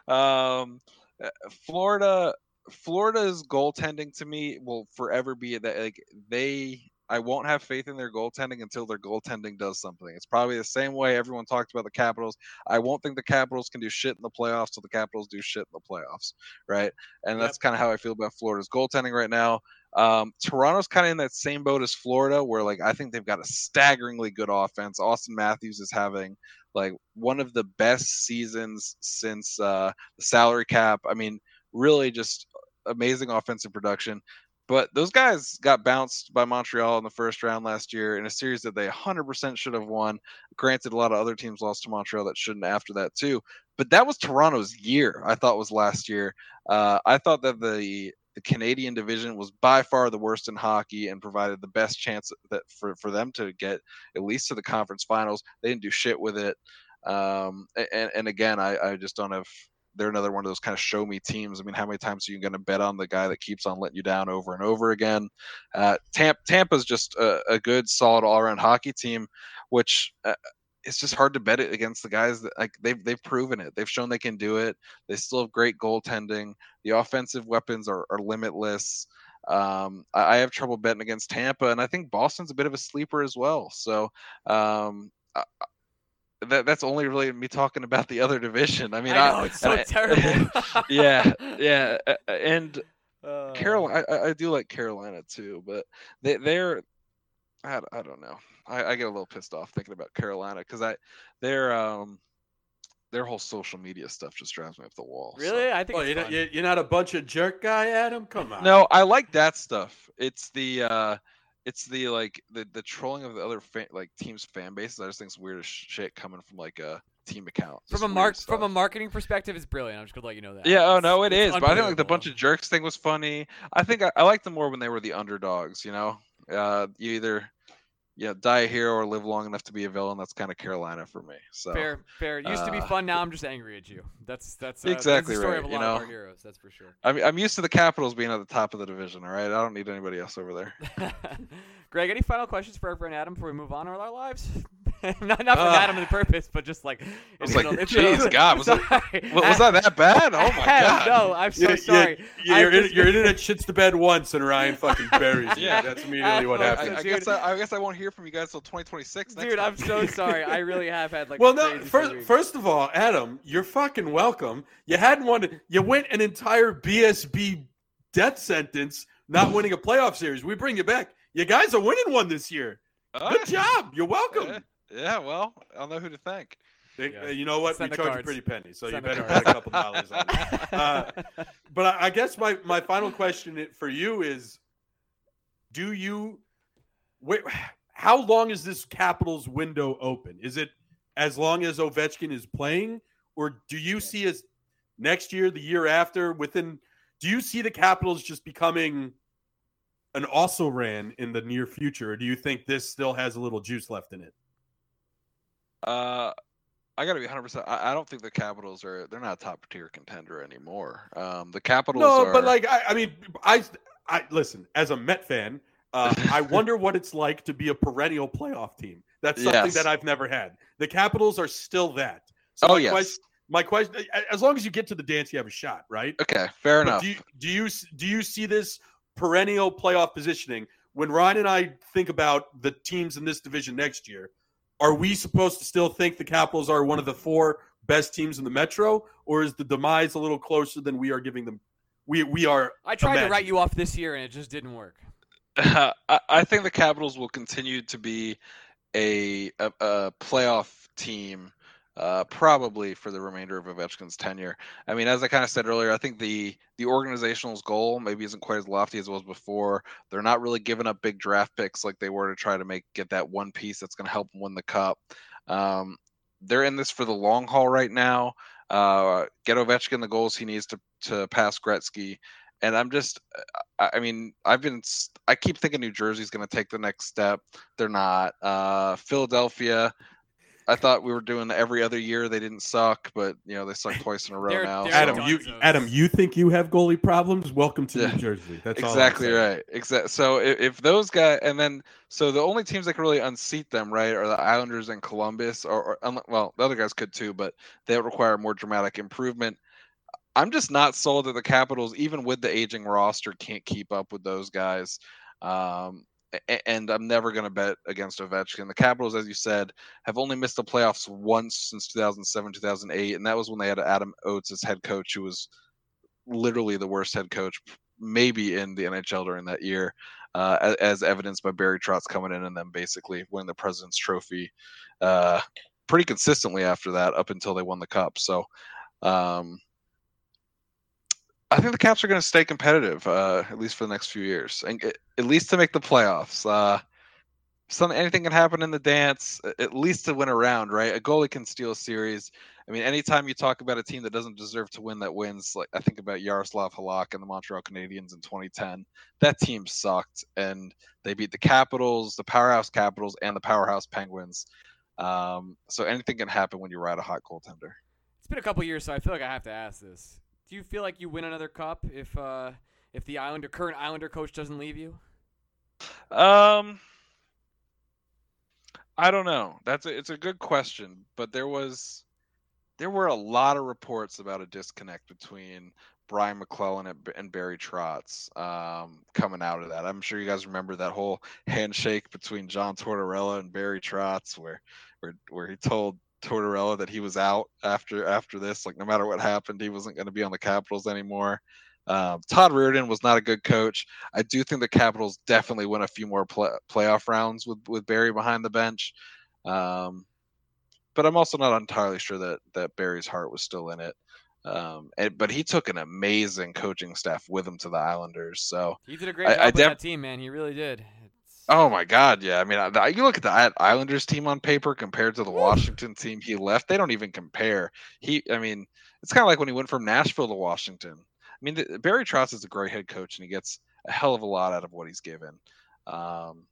Um, Florida, Florida's goaltending to me will forever be that. Like they. I won't have faith in their goaltending until their goaltending does something. It's probably the same way everyone talks about the Capitals. I won't think the Capitals can do shit in the playoffs till the Capitals do shit in the playoffs, right? And that's yep. kind of how I feel about Florida's goaltending right now. Um, Toronto's kind of in that same boat as Florida, where like I think they've got a staggeringly good offense. Austin Matthews is having like one of the best seasons since uh, the salary cap. I mean, really just amazing offensive production. But those guys got bounced by Montreal in the first round last year in a series that they one hundred percent should have won. Granted, a lot of other teams lost to Montreal that shouldn't after that too. But that was Toronto's year, I thought, was last year. Uh, I thought that the the Canadian division was by far the worst in hockey and provided the best chance that for, for them to get at least to the conference finals. They didn't do shit with it. Um, and, and again, I, I just don't have – they're another one of those kind of show me teams. I mean, how many times are you going to bet on the guy that keeps on letting you down over and over again? Uh, Tampa, Tampa's just a, a good, solid all around hockey team, which uh, it's just hard to bet it against the guys that like they've they've proven it. They've shown they can do it. They still have great goaltending. The offensive weapons are, are limitless. Um, I, I have trouble betting against Tampa, and I think Boston's a bit of a sleeper as well. So um, I, that that's only really me talking about the other division. I mean, I know I, it's so I, terrible. yeah, yeah, and Uh, Carolina. I, I do like Carolina too, but they they're I, I don't know. I, I get a little pissed off thinking about Carolina because I their um their whole social media stuff just drives me up the wall. so. really? I think Oh, it's you're not, fun. you're you're not a bunch of jerk guy, Adam? Come on. No, I like that stuff. It's the uh it's the like the, the trolling of the other fan, like teams' fan bases. I just think it's weird as shit coming from like a team account. From Just a weird mark from a stuff. marketing perspective, it's brilliant. I'm just gonna let you know that. Yeah, oh It's- no, it it's is. But I think like the unbelievable. bunch of jerks thing was funny. I think I, I liked them more when they were the underdogs. You know, uh, you either you know, die a hero or live long enough to be a villain. That's kind of Carolina for me. So Fair, fair. It used to be uh, fun. Now I'm just angry at you. That's that's uh, Exactly that's the story right, of a you lot of know. our heroes. That's for sure. I'm I'm used to the Capitals being at the top of the division. All right, I don't need anybody else over there. Greg, any final questions for our friend Adam before we move on with our lives? not not from Uh, Adam on purpose, but just like was it's like, gonna- it's "Jeez, gonna- God, was that- sorry. Wa- was that that bad? Oh my Adam, God. No, I'm so You- you- sorry. you- I your, just- your internet shits the bed once, and Ryan fucking buries you. Yeah. That's immediately what I- I, happens. I Dude. guess I, I guess I won't hear from you guys till twenty twenty-six. Next Dude, time. I'm so sorry. I really have had like. Well, a no. crazy First, few weeks. first of all, Adam, you're fucking welcome. You hadn't won. You went an entire B S B death sentence, not winning a playoff series. We bring you back. You guys are winning one this year. Uh, Good job. You're welcome. uh, yeah, well, I'll know who to thank. They- Yeah. uh, you know what? Send we the charge a cards. pretty penny, so Send you the better cards. bet a couple dollars on it. Uh, But I, I guess my, my final question for you is: Do you wait? How long is this Capitals window open? Is it as long as Ovechkin is playing, or do you see as next year, the year after, within? Do you see the Capitals just becoming an also ran in the near future, or do you think this still has a little juice left in it? Uh, I got to be one hundred percent. I, I don't think the Capitals are. They're not a top tier contender anymore. Um, the Capitals. No, are, but like I, I mean, I, I listen as a Met fan. Uh, I wonder what it's like to be a perennial playoff team. That's something Yes. that I've never had. The Capitals are still that. So Oh my yes. question, my question, as long as you get to the dance, you have a shot, right? Okay, fair But enough. do you, do you do you see this perennial playoff positioning when Ryan and I think about the teams in this division next year? Are we supposed to still think the Capitals are one of the four best teams in the Metro, or is the demise a little closer than we are giving them? We we are. I tried to Imagine. write you off this year and it just didn't work. I, I think the Capitals will continue to be a a, a playoff team, uh, probably for the remainder of Ovechkin's tenure. I mean, as I kind of said earlier, I think the the organizational's goal maybe isn't quite as lofty as it was before. They're not really giving up big draft picks like they were to try to make get that one piece that's going to help them win the cup. Um, they're in this for the long haul right now. Uh, get Ovechkin the goals he needs to to pass Gretzky. And I'm just, I I mean, I've been, I keep thinking New Jersey's going to take the next step. They're not. Uh, Philadelphia, I thought we were doing every other year. They didn't suck, but you know they suck twice in a row They're- now. they're so- Adam, you Dunzos. Adam, you think you have goalie problems? Welcome to Yeah. New Jersey. That's all I'm exactly saying. right. Exactly. So if, if those guys, and then so the only teams that can really unseat them, right, are the Islanders and Columbus, or, or unle- well, the other guys could too, but they would require more dramatic improvement. I'm just not sold that the Capitals, even with the aging roster, can't keep up with those guys. Um, a- and I'm never going to bet against Ovechkin. The Capitals, as you said, have only missed the playoffs once since two thousand seven, two thousand eight, and that was when they had Adam Oates as head coach, who was literally the worst head coach maybe in the N H L during that year, uh, as, as evidenced by Barry Trotz coming in and then basically winning the President's Trophy uh, pretty consistently after that up until they won the Cup. So um, I think the Caps are going to stay competitive, uh, at least for the next few years, and at least to make the playoffs. Uh, some anything can happen in the dance, at least to win a round, right? A goalie can steal a series. I mean, anytime you talk about a team that doesn't deserve to win that wins, like I think about Yaroslav Halak and the Montreal Canadiens in twenty ten. That team sucked, and they beat the Capitals, the powerhouse Capitals, and the powerhouse Penguins. Um, so anything can happen when you ride a hot goaltender. It's been a couple years, so I feel like I have to ask this. Do you feel like you win another cup if uh, if the Islander current Islander coach doesn't leave you? Um, I don't know. That's a, it's a good question, but there was there were a lot of reports about a disconnect between Brian McClellan and, and Barry Trotz um, coming out of that. I'm sure you guys remember that whole handshake between John Tortorella and Barry Trotz, where where where he told Tortorella that he was out after after this, like no matter what happened, he wasn't going to be on the Capitals anymore. Um, Todd Reardon was not a good coach. I do think the Capitals definitely win a few more play, playoff rounds with, with Barry behind the bench. Um, but I'm also not entirely sure that, that Barry's heart was still in it. Um, and, but he took an amazing coaching staff with him to the Islanders. So He did a great I- job I with def- that team, man. He really did. It's... Oh my God, yeah. I mean, I, you look at the Islanders team on paper compared to the Woo. Washington team he left; they don't even compare. He, I mean, it's kind of like when he went from Nashville to Washington. I mean, the, Barry Trotz is a great head coach, and he gets a hell of a lot out of what he's given. Um,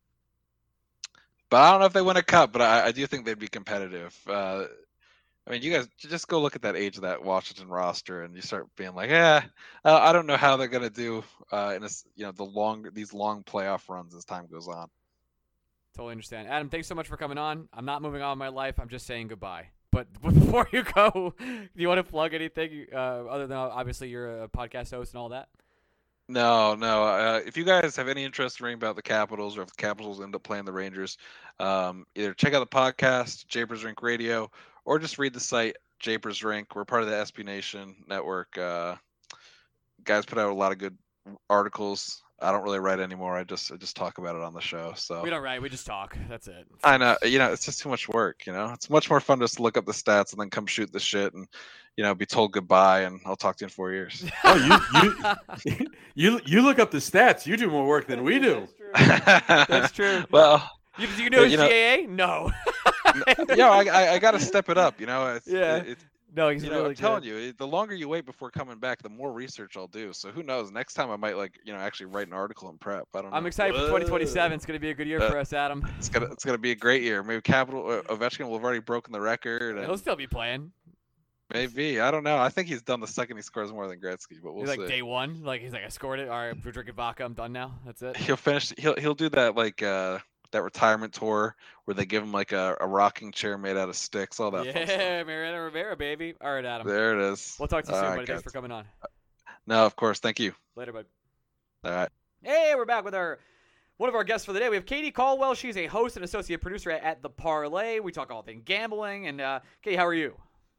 but I don't know if they win a cup, but I, I do think they'd be competitive. Uh, I mean, you guys just go look at that age of that Washington roster, and you start being like, "Yeah, uh, I don't know how they're gonna do uh, in a, you know the long these long playoff runs as time goes on." Totally understand. Adam, thanks so much for coming on. I'm not moving on in my life. I'm just saying goodbye. But before you go, do you want to plug anything uh, other than obviously you're a podcast host and all that? No, no. Uh, if you guys have any interest in reading about the Capitals, or if the Capitals end up playing the Rangers, um, either check out the podcast, Japers Rink Radio, or just read the site, Japers Rink. We're part of the S B Nation network. Uh, guys put out a lot of good articles. I don't really write anymore. I just I just talk about it on the show. So We don't write. We just talk. That's it. I know, you know, it's just too much work. You know, it's much more fun just to look up the stats and then come shoot the shit and, you know, be told goodbye and I'll talk to you in four years. Oh, you you you you look up the stats. You do more work than we do. That's true. Well, You, do you know his you know- G A A? No. you know, I I, I got to step it up. You know, it's, Yeah. it, it's No, he's you know, really I'm telling good. you, it- the longer you wait before coming back, the more research I'll do. So who knows? Next time I might like, you know, actually write an article and prep. I don't know. I'm excited for twenty twenty-seven. It's going to be a good year Uh, for us, Adam. It's gonna it's gonna be a great year. Maybe Capital uh, Ovechkin will have already broken the record. He'll And still be playing. maybe I don't know. I think he's done the second he scores more than Gretzky, but we'll He's like see. day one. Like he's like, I scored it. All right, we're drinking vodka. I'm done now. That's it. He'll finish. He'll he'll do that like uh that retirement tour where they give him like a, a rocking chair made out of sticks. All that. Fun stuff. Yeah, Mariano Rivera, baby. All right, Adam. There it is. We'll talk to you soon, All buddy. right, Thanks guys. for coming on. No, of course. Thank you. Later, bud. All right. Hey, we're back with our one of our guests for the day. We have Katie Caldwell. She's a host and associate producer at, at The Parlay. We talk all things gambling. And uh, Katie, how are you?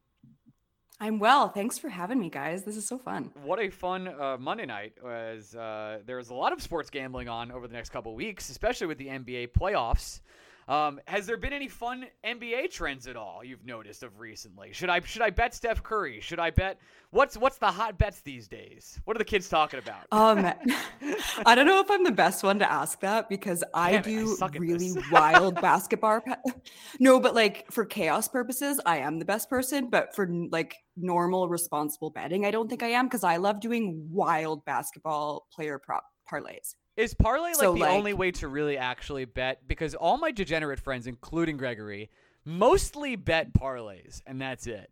I'm well. Thanks for having me, guys. This is so fun. What a fun uh, Monday night. Was uh, there's a lot of sports gambling on over the next couple of weeks, especially with the N B A playoffs. Um, has there been any fun N B A trends at all you've noticed of recently? Should I should I bet Steph Curry? Should I bet what's what's the hot bets these days? What are the kids talking about? Um, I don't know if I'm the best one to ask that because I Damn it, I do suck at really this. wild basketball. Pa- no, but like for chaos purposes, I am the best person. But for like normal, responsible betting, I don't think I am because I love doing wild basketball player prop parlays. Is parlay like So, the like- only way to really actually bet? Because all my degenerate friends, including Gregory, mostly bet parlays, and that's it.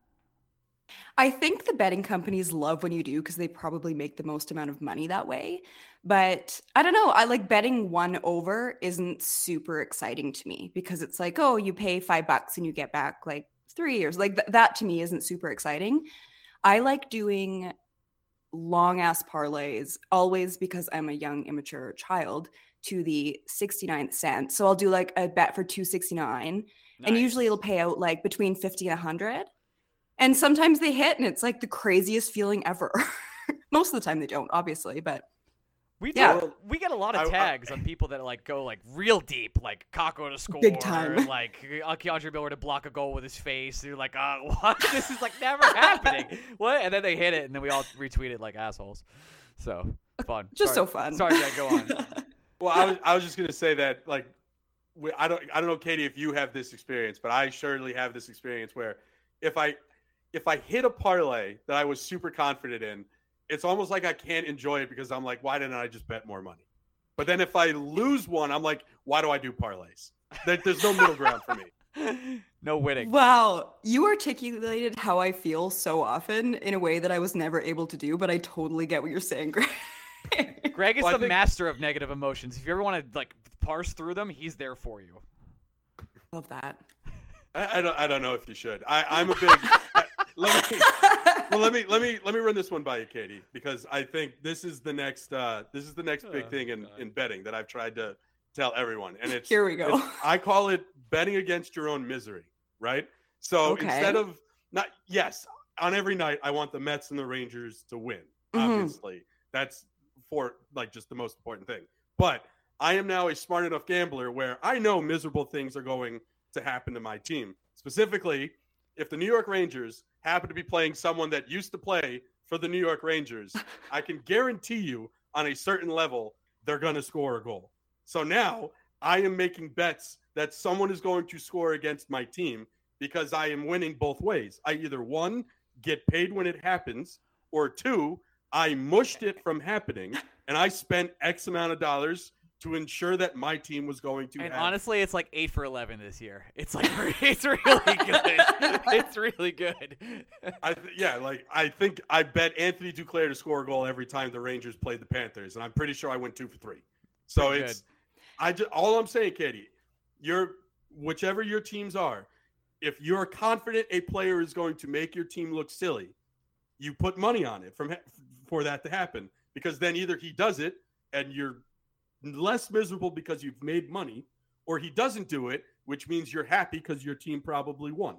I think the betting companies love when you do because they probably make the most amount of money that way. But I don't know. I like betting one over isn't super exciting to me because it's like, oh, you pay five bucks and you get back like three years. Like th- that to me isn't super exciting. I like doing long ass parlays always because I'm a young, immature child to the sixty-ninth cent. So I'll do like a bet for two sixty-nine and usually it'll pay out like between fifty and one hundred. And sometimes they hit and it's like the craziest feeling ever. Most of the time they don't, obviously, but We do, Yeah. we get a lot of I- I- tags on people that like go like real deep, like Kako to score, Big time. like uh, Keandre Miller to block a goal with his face. You're like, uh, what? This is like never happening. What? And then they hit it, and then we all retweet it like assholes. So fun, just Sorry. so fun. Sorry, Greg, go on. Well, I was I was just gonna say that like we, I don't I don't know, Katie, if you have this experience, but I surely have this experience where if I if I hit a parlay that I was super confident in, it's almost like I can't enjoy it because I'm like, why didn't I just bet more money? But then if I lose one, I'm like, why do I do parlays? There, there's no middle ground for me. No winning. Wow, you articulated how I feel so often in a way that I was never able to do, but I totally get what you're saying, Greg. Greg is Well, I the think- master of negative emotions. If you ever want to like parse through them, he's there for you. Love that. I, I don't. I don't know if you should. I, I'm a big. I, let me. Well, let me let me let me run this one by you, Katie, because I think this is the next. Uh, this is the next big Oh, thing in, God. in betting that I've tried to tell everyone, and it's Here we go. it's- I call it betting against your own misery. Right. So Okay. instead of not yes, on every night I want the Mets and the Rangers to win. Mhm. Obviously, that's for like just the most important thing. But I am now a smart enough gambler where I know miserable things are going to happen to my team. Specifically, if the New York Rangers happen to be playing someone that used to play for the New York Rangers, I can guarantee you on a certain level, they're going to score a goal. So now I am making bets that someone is going to score against my team because I am winning both ways. I either one, get paid when it happens, or two, I mushed it from happening and I spent X amount of dollars to ensure that my team was going to And have. honestly, it's like eight for eleven this year. It's like it's really good. It's really good. I th- yeah, like I think I bet Anthony Duclair to score a goal every time the Rangers played the Panthers, and I'm pretty sure I went two for three. So Pretty it's I just all I'm saying, Katie, you're whichever your teams are, if you're confident a player is going to make your team look silly, you put money on it from ha- for that to happen, because then either he does it and you're less miserable because you've made money, or he doesn't do it, which means you're happy because your team probably won.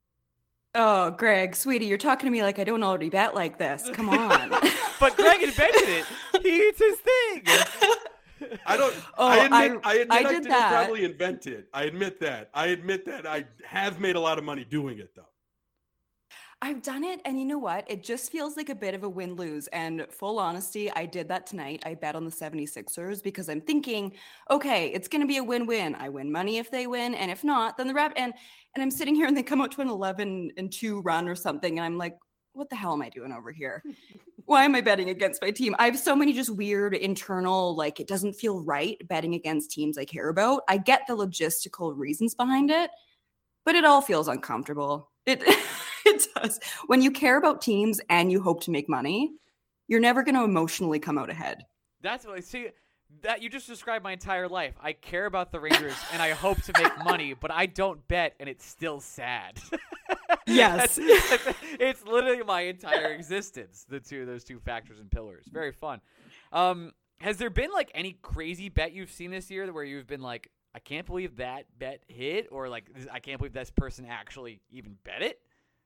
Oh, Greg, sweetie, you're talking to me like I don't already bet like this. Come on. But Greg invented it. He It's his thing. I don't. Oh, I admit. I- I, admit I I, did didn't that. probably invent it. I admit that. I admit that I have made a lot of money doing it, though. I've done it, and you know what? It just feels like a bit of a win-lose. And full honesty, I did that tonight. I bet on the seventy-sixers because I'm thinking, okay, it's going to be a win-win. I win money if they win, and if not, then the Rap. And and I'm sitting here, and they come out to an eleven and two run or something, and I'm like, what the hell am I doing over here? Why am I betting against my team? I have so many just weird internal, like it doesn't feel right betting against teams I care about. I get the logistical reasons behind it, but it all feels uncomfortable. It it does. When you care about teams and you hope to make money, you're never going to emotionally come out ahead. That's what I see. That you just described my entire life. I care about the Rangers and I hope to make money, but I don't bet, and it's still sad. Yes. That's- that's- it's literally my entire existence. The two, those two factors and pillars. Very fun. Um, has there been like any crazy bet you've seen this year where you've been like, I can't believe that bet hit, or like, I can't believe this person actually even bet it?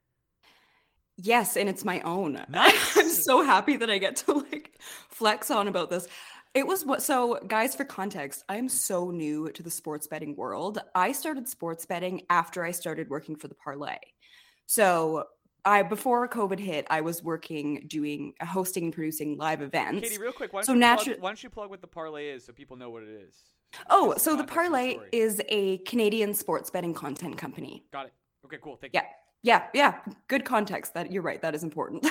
Yes, and it's my own. Nice. I'm so happy that I get to like flex on about this. It was what so guys, for context, I'm so new to the sports betting world. I started sports betting after I started working for the Parlay. So I before COVID hit, I was working doing hosting and producing live events. Katie, real quick, why don't, So you natu- plug, why don't you plug what the parlay is so people know what it is? Oh, Just so the context of Parlay story. is a Canadian sports betting content company. Got it. Okay, cool. Thank Yeah. you. Yeah, yeah, good context. That you're right. That is important.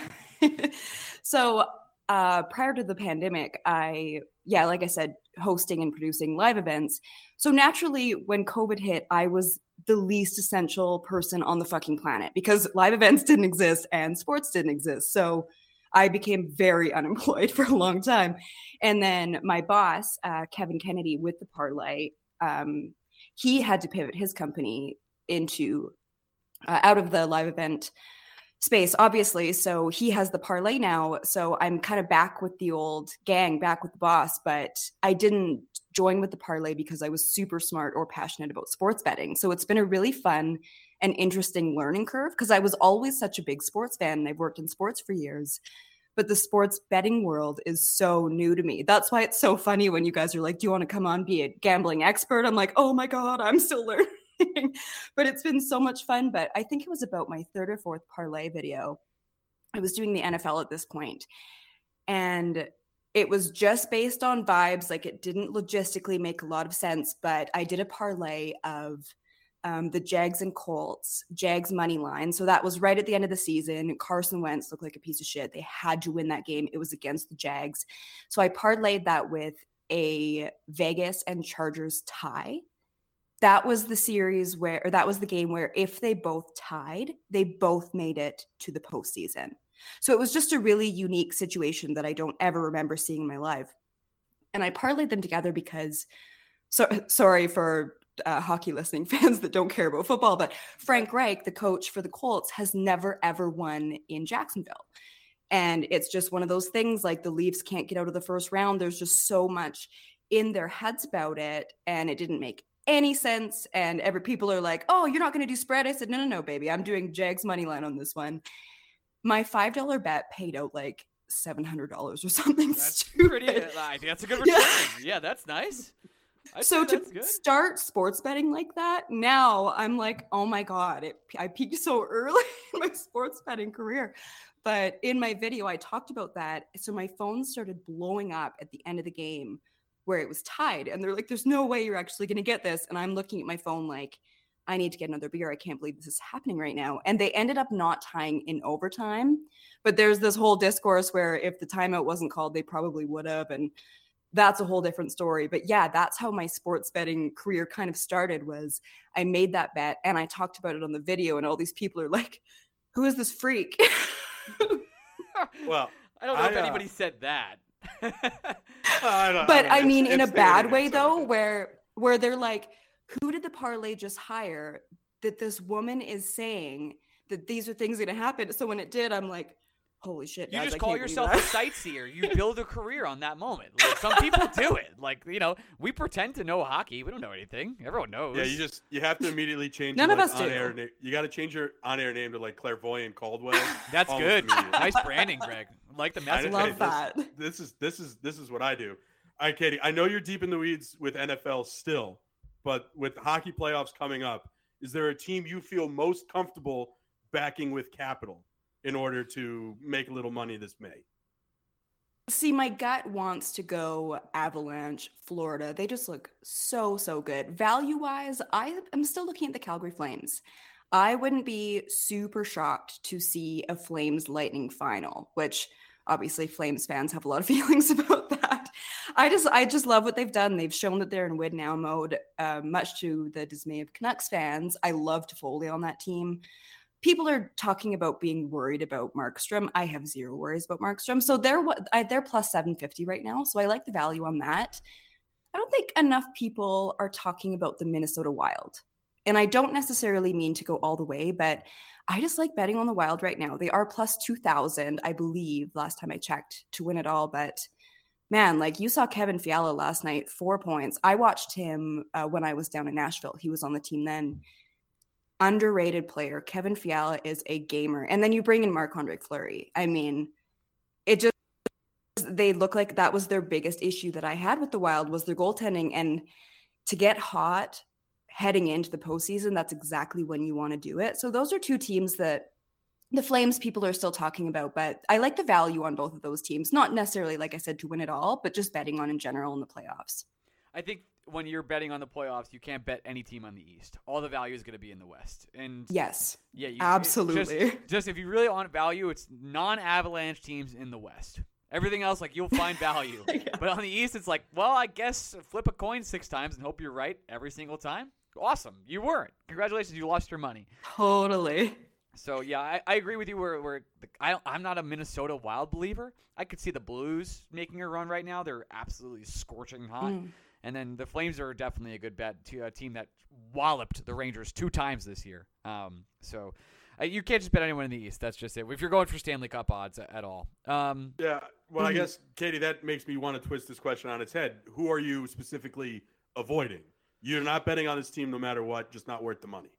So, uh, prior to the pandemic, I, yeah, like I said, hosting and producing live events. So naturally, when COVID hit, I was the least essential person on the fucking planet because live events didn't exist and sports didn't exist. So I became very unemployed for a long time. And then my boss, uh, Kevin Kennedy, with the Parlay, um, he had to pivot his company into Uh, out of the live event space, obviously. So he has the Parlay now. So I'm kind of back with the old gang, back with the boss. But I didn't join with the Parlay because I was super smart or passionate about sports betting. So it's been a really fun and interesting learning curve because I was always such a big sports fan and I've worked in sports for years. But the sports betting world is so new to me. That's why it's so funny when you guys are like, do you want to come on, be a gambling expert? I'm like, oh my God, I'm still learning. But it's been so much fun. But I think it was about my third or fourth Parlay video. I was doing the N F L at this point, and it was just based on vibes. Like it didn't logistically make a lot of sense, but I did a parlay of um, the Jags and Colts, Jags money line. So that was right at the end of the season. Carson Wentz looked like a piece of shit. They had to win that game. It was against the Jags. So I parlayed that with a Vegas and Chargers tie. That was the series where, or that was the game where if they both tied, they both made it to the postseason. So it was just a really unique situation that I don't ever remember seeing in my life. And I parlayed them together because, so sorry for uh, hockey listening fans that don't care about football, but Frank Reich, the coach for the Colts, has never, ever won in Jacksonville. And it's just one of those things, like the Leafs can't get out of the first round. There's just so much in their heads about it, and it didn't make any sense. And every people are like, oh, you're not going to do spread? I said, no, no, no, baby. I'm doing Jags money line on this one. My five dollar bet paid out like seven hundred dollars or something That's stupid. pretty. I think that's a good return. Yeah. Yeah, that's nice. I'd So say to that's good. start sports betting like that, now I'm like, oh my God, it, I peaked so early in my sports betting career. But in my video, I talked about that. So my phone started blowing up at the end of the game where it was tied. And they're like, there's no way you're actually going to get this. And I'm looking at my phone like, I need to get another beer. I can't believe this is happening right now. And they ended up not tying in overtime. But there's this whole discourse where if the timeout wasn't called, they probably would have. And that's a whole different story. But yeah, that's how my sports betting career kind of started. Was I made that bet and I talked about it on the video, and all these people are like, who is this freak? Well, I don't know I, if uh, anybody said that. I don't, But I, I mean, in a it's the bad internet, way so- though, where where they're like, who did the parlay just hire that this woman is saying that these are things going to happen? So when it did, I'm like, holy shit. You guys, just I call can't believe yourself a that. sightseer. You build a career on that moment. Like, some people do it. Like, you know, we pretend to know hockey. We don't know anything. Everyone knows. Yeah, you just you have to immediately change. None your, of like, us do. on-air na- You got to change your on-air name to like Clairvoyant Caldwell. That's almost good. immediately. Nice branding, Greg. Like the I message. love this, that. This is this is this is what I do. All right, Katie. I know you're deep in the weeds with N F L still, but with hockey playoffs coming up, is there a team you feel most comfortable backing with capital in order to make a little money this May? See, my gut wants to go Avalanche, Florida. They just look so, so good. Value-wise, I am still looking at the Calgary Flames. I wouldn't be super shocked to see a Flames Lightning final, which obviously Flames fans have a lot of feelings about that. I just I just love what they've done. They've shown that they're in win now mode, uh, much to the dismay of Canucks fans. I love Toffoli on that team. People are talking about being worried about Markstrom. I have zero worries about Markstrom. So they're what I, they're plus seven fifty right now. So I like the value on that. I don't think enough people are talking about the Minnesota Wild. And I don't necessarily mean to go all the way, but I just like betting on the Wild right now. They are plus two thousand, I believe, last time I checked, to win it all. But man, like you saw Kevin Fiala last night, four points. I watched him uh, when I was down in Nashville. He was on the team then. Underrated player. Kevin Fiala is a gamer. And then you bring in Marc-Andre Fleury. I mean, it just, they look like that was their biggest issue that I had with the Wild was their goaltending. And to get hot heading into the postseason, that's exactly when you want to do it. So those are two teams that the Flames people are still talking about, but I like the value on both of those teams. Not necessarily, like I said, to win it all, but just betting on in general in the playoffs. I think when you're betting on the playoffs, you can't bet any team on the East. All the value is going to be in the West. And Yes, yeah, you, absolutely. Just, just if you really want value, it's non-Avalanche teams in the West. Everything else, like, you'll find value. Yeah. But on the East, it's like, well, I guess flip a coin six times and hope you're right every single time. Awesome. You weren't. Congratulations. You lost your money. Totally. So, yeah, I, I agree with you where, where the, I, I'm not a Minnesota Wild believer. I could see the Blues making a run right now. They're absolutely scorching hot. Mm. And then the Flames are definitely a good bet to a team that walloped the Rangers two times this year. Um, so uh, you can't just bet anyone in the East. That's just it. If you're going for Stanley Cup odds at, at all. Um, Yeah. Well, I Mhm. guess, Katie, that makes me want to twist this question on its head. Who are you specifically avoiding? You're not betting on this team no matter what, just not worth the money.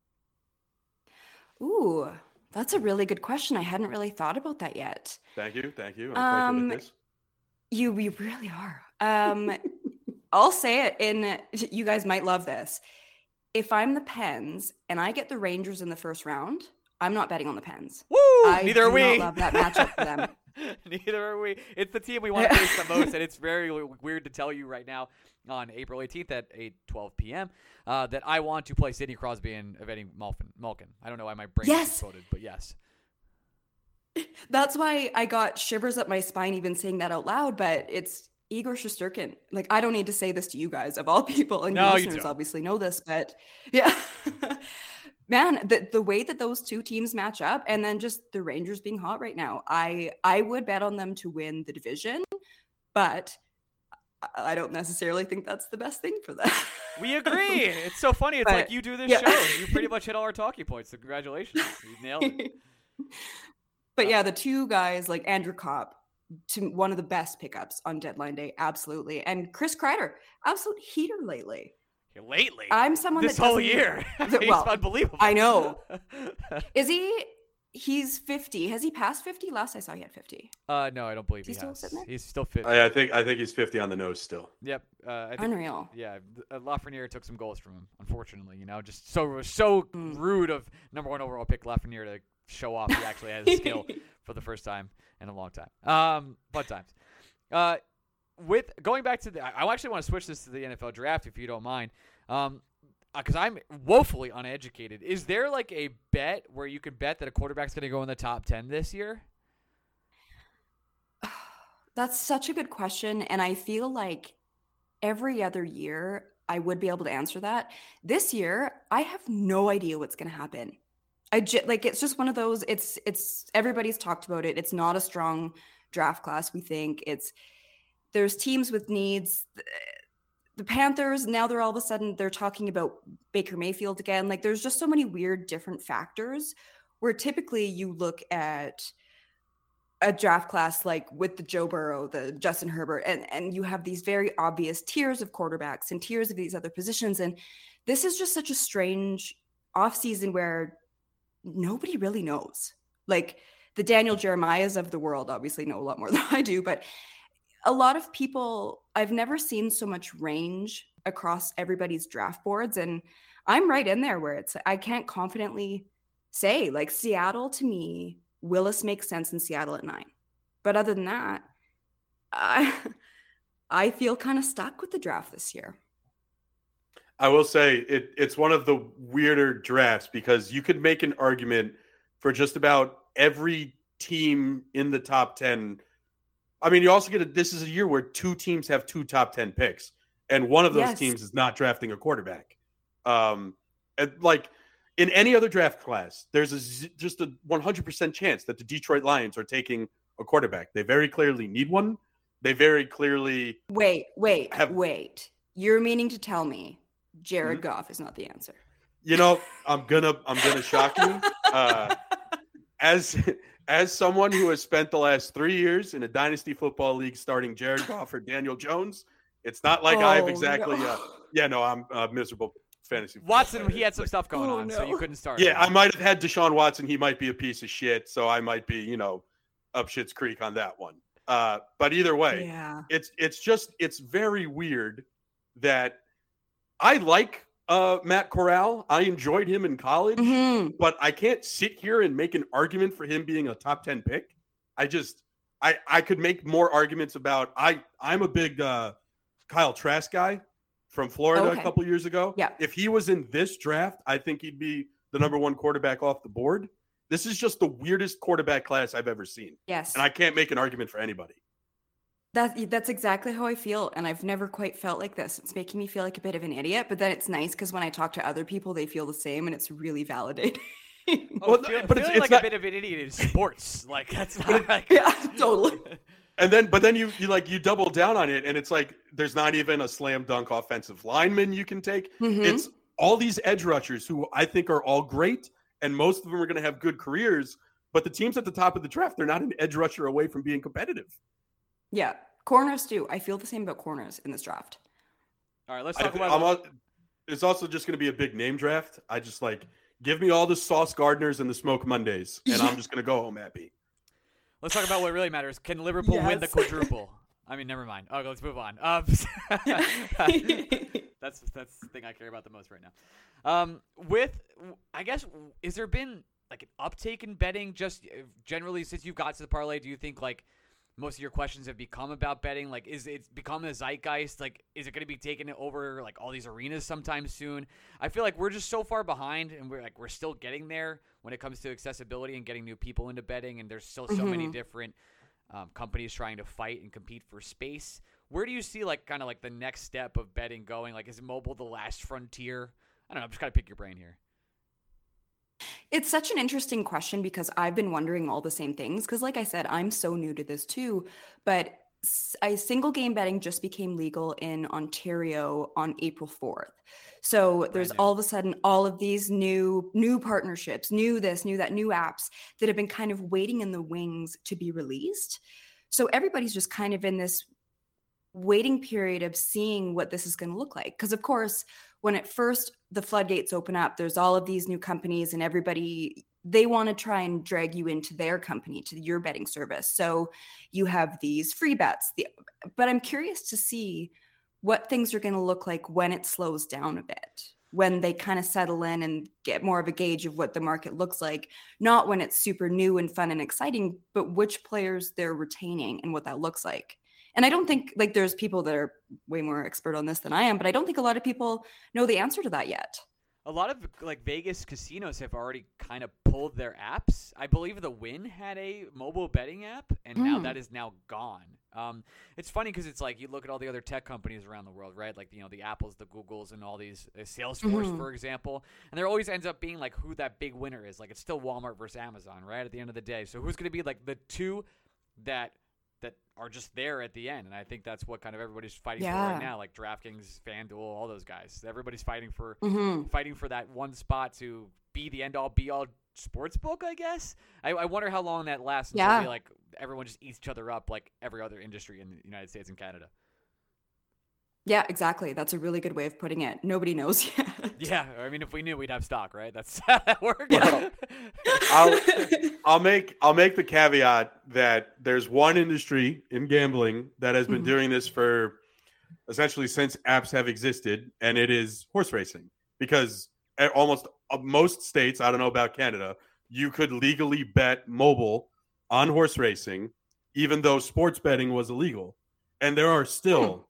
Ooh, that's a really good question. I hadn't really thought about that yet. Thank you. Thank you. I'm Um, quite good at this. You, you really are. Um, I'll say it in, you guys might love this. If I'm the Pens and I get the Rangers in the first round, I'm not betting on the Pens. woo! I Neither do are we. not love that matchup for them. Neither are we. It's the team we want to face the most, and it's very w- weird to tell you right now on April eighteenth at eight twelve p.m. Uh, that I want to play Sidney Crosby and Evgeny Malkin. Malkin. I don't know why my brain Yes. exploded, but yes. That's why I got shivers up my spine even saying that out loud, but it's Igor Shesterkin. Like, I don't need to say this to you guys, of all people, and No, your you listeners don't. obviously know this, but yeah. Man, the, the way that those two teams match up, and then just the Rangers being hot right now, I I would bet on them to win the division, but I I don't necessarily think that's the best thing for them. We agree. It's so funny. It's But, like you do this yeah. show. You pretty much hit all our talking points. So congratulations. You nailed it. But yeah, the two guys like Andrew Kopp, to one of the best pickups on deadline day, absolutely, and Chris Kreider, absolute heater lately. Lately, I'm someone this that whole doesn't- year. that- He's well, unbelievable. I know. Is he? He's fifty. Has he passed fifty? Last I saw, he had fifty. Uh, no, I don't believe Is he he still has. sitting there? He's still fit. I, I think I think he's fifty on the nose still. Yep. Uh, I think, Unreal. Yeah, uh, Lafreniere took some goals from him. Unfortunately, you know, just so so Mm. rude of number one overall pick Lafreniere to show off he actually has skill for the first time in a long time. Um, fun times. Uh, with going back to the, I I actually want to switch this to the N F L draft if you don't mind. Um, because I'm woefully uneducated. Is there like a bet where you can bet that a quarterback's going to go in the top ten this year? That's such a good question. And I feel like every other year I would be able to answer that. This year, I have no idea what's going to happen. I j- like it's just one of those, it's, it's, everybody's talked about it. It's not a strong draft class. We think it's, there's teams with needs. The Panthers, now they're all of a sudden, they're talking about Baker Mayfield again. Like there's just so many weird different factors where typically you look at a draft class like with the Joe Burrow, the Justin Herbert, and, and you have these very obvious tiers of quarterbacks and tiers of these other positions. And this is just such a strange offseason where nobody really knows. Like the Daniel Jeremiahs of the world obviously know a lot more than I do, but a lot of people, I've never seen so much range across everybody's draft boards. And I'm right in there where it's, I can't confidently say, like Seattle to me, Willis makes sense in Seattle at nine. But other than that, I, I feel kind of stuck with the draft this year. I will say it, it's one of the weirder drafts because you could make an argument for just about every team in the top ten. I mean, you also get a, this is a year where two teams have two top ten picks, and one of those Yes. teams is not drafting a quarterback. Um, and like in any other draft class, there's a z- just a one hundred percent chance that the Detroit Lions are taking a quarterback. They very clearly need one. They very clearly Wait, wait, Have- wait. You're meaning to tell me Jared Mm-hmm. Goff is not the answer. You know, I'm gonna I'm gonna shock you. Uh, as as someone who has spent the last three years in a dynasty football league starting Jared Goff or Daniel Jones, it's not like I've Oh, exactly. no. Uh, yeah, no, I'm a miserable fantasy. football Watson, player. he had some Like, stuff going Oh, on, so no. you couldn't start. Yeah, I him. might have had Deshaun Watson. He might be a piece of shit, so I might be, you know, up shit's creek on that one. Uh, but either way, Yeah. it's it's just it's very weird that I like uh, Matt Corral. I enjoyed him in college, Mhm. but I can't sit here and make an argument for him being a top ten pick. I just I I could make more arguments about I I'm a big uh, Kyle Trask guy from Florida Okay. a couple years ago. Yeah. If he was in this draft, I think he'd be the number one quarterback off the board. This is just the weirdest quarterback class I've ever seen. Yes. And I can't make an argument for anybody. That, that's exactly how I feel. And I've never quite felt like this. It's making me feel like a bit of an idiot, but then it's nice because when I talk to other people, they feel the same and it's really validating. Oh, Well, feel, but it's- feeling it's like not- a bit of an idiot in sports. Like that's not like Yeah, totally. And then, but then you you like you double down on it, and it's like there's not even a slam dunk offensive lineman you can take. Mhm. It's all these edge rushers who I think are all great, and most of them are going to have good careers. But the teams at the top of the draft, they're not an edge rusher away from being competitive. Yeah. Corners too. I feel the same about corners in this draft. All right, let's I talk thi- about. I'm al- it's also just going to be a big name draft. I just like give me all the Sauce Gardners and the Smoke Mondays, and I'm just going to go home happy. Let's talk about what really matters. Can Liverpool win the Yes. quadruple? I mean, never mind. Okay, let's move on. Um, that's that's the thing I care about the most right now. Um, with, I guess, is there been like an uptake in betting just uh, generally since you've got to the parlay? Do you think like most of your questions have become about betting? Like, is it become a zeitgeist? Like, is it going to be taken over like all these arenas sometime soon? I feel like we're just so far behind, and we're like we're still getting there when it comes to accessibility and getting new people into betting. And there's still so many Mhm. different um, companies trying to fight and compete for space. Where do you see like kind of like the next step of betting going? Like, is mobile the last frontier? I don't know. I'm just gotta pick your brain here. It's such an interesting question because I've been wondering all the same things. Because, like I said, I'm so new to this too. But a single game betting just became legal in Ontario on April fourth. So there's all of a sudden all of these new new partnerships, new this, new that, new apps that have been kind of waiting in the wings to be released. So everybody's just kind of in this waiting period of seeing what this is going to look like. Because of course, when at first the floodgates open up, there's all of these new companies and everybody, they want to try and drag you into their company, to your betting service. So you have these free bets. The, but I'm curious to see what things are going to look like when it slows down a bit, when they kind of settle in and get more of a gauge of what the market looks like, not when it's super new and fun and exciting, but which players they're retaining and what that looks like. And I don't think, like, there's people that are way more expert on this than I am, but I don't think a lot of people know the answer to that yet. A lot of like Vegas casinos have already kind of pulled their apps. I believe the Wynn had a mobile betting app, and now Mm. that is now gone. Um, it's funny because it's like you look at all the other tech companies around the world, right? Like, you know, the Apples, the Googles, and all these uh, Salesforce, Mhm. for example. And there always ends up being like who that big winner is. Like, it's still Walmart versus Amazon, right? At the end of the day, so who's going to be like the two that that are just there at the end? And I think that's what kind of everybody's fighting for Yeah. right now. Like DraftKings, FanDuel, all those guys. Everybody's fighting for. Mm-hmm. fighting for that one spot to be the end all be all sports book, I guess. I, I wonder how long that lasts until Yeah. we, like everyone just eats each other up like every other industry in the United States and Canada. Yeah, exactly. That's a really good way of putting it. Nobody knows yet. Yeah, I mean, if we knew, we'd have stock, right? That's how that works. Yeah. I'll I'll make I'll make the caveat that there's one industry in gambling that has been Mhm. doing this for essentially since apps have existed, and it is horse racing. Because at almost uh, most states, I don't know about Canada, you could legally bet mobile on horse racing, even though sports betting was illegal. And there are still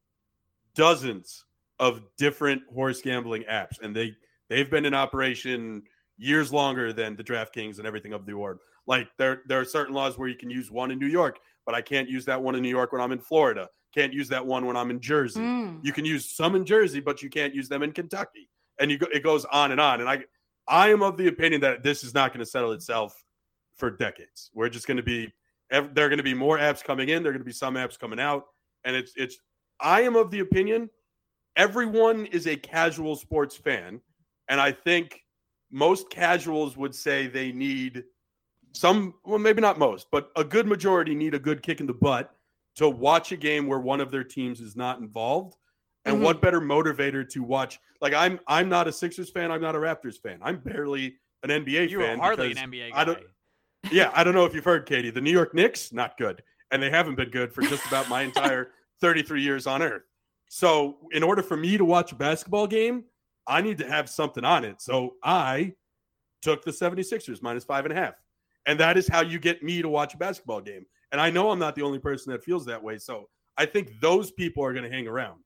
dozens of different horse gambling apps, and they they've been in operation years longer than the DraftKings and everything of the world. Like there there are certain laws where you can use one in New York, but I can't use that one in New York when I'm in Florida. Can't use that one when I'm in Jersey. Mm. You can use some in Jersey, but you can't use them in Kentucky. And you go, it goes on and on. And I I am of the opinion that this is not going to settle itself for decades. We're just going to be there are going to be more apps coming in. There are going to be some apps coming out, and it's it's. I am of the opinion everyone is a casual sports fan, and I think most casuals would say they need some, well, maybe not most, but a good majority need a good kick in the butt to watch a game where one of their teams is not involved. And Mhm. what better motivator to watch? Like I'm, I'm not a Sixers fan. I'm not a Raptors fan. I'm barely an N B A You fan. are hardly an because N B A I guy. don't- Yeah, I don't know if you've heard, Katie. The New York Knicks, not good, and they haven't been good for just about my entire thirty-three years on Earth. So, in order for me to watch a basketball game, I need to have something on it. So, I took the seventy-sixers minus five and a half, and that is how you get me to watch a basketball game. And I know I'm not the only person that feels that way. So, I think those people are going to hang around.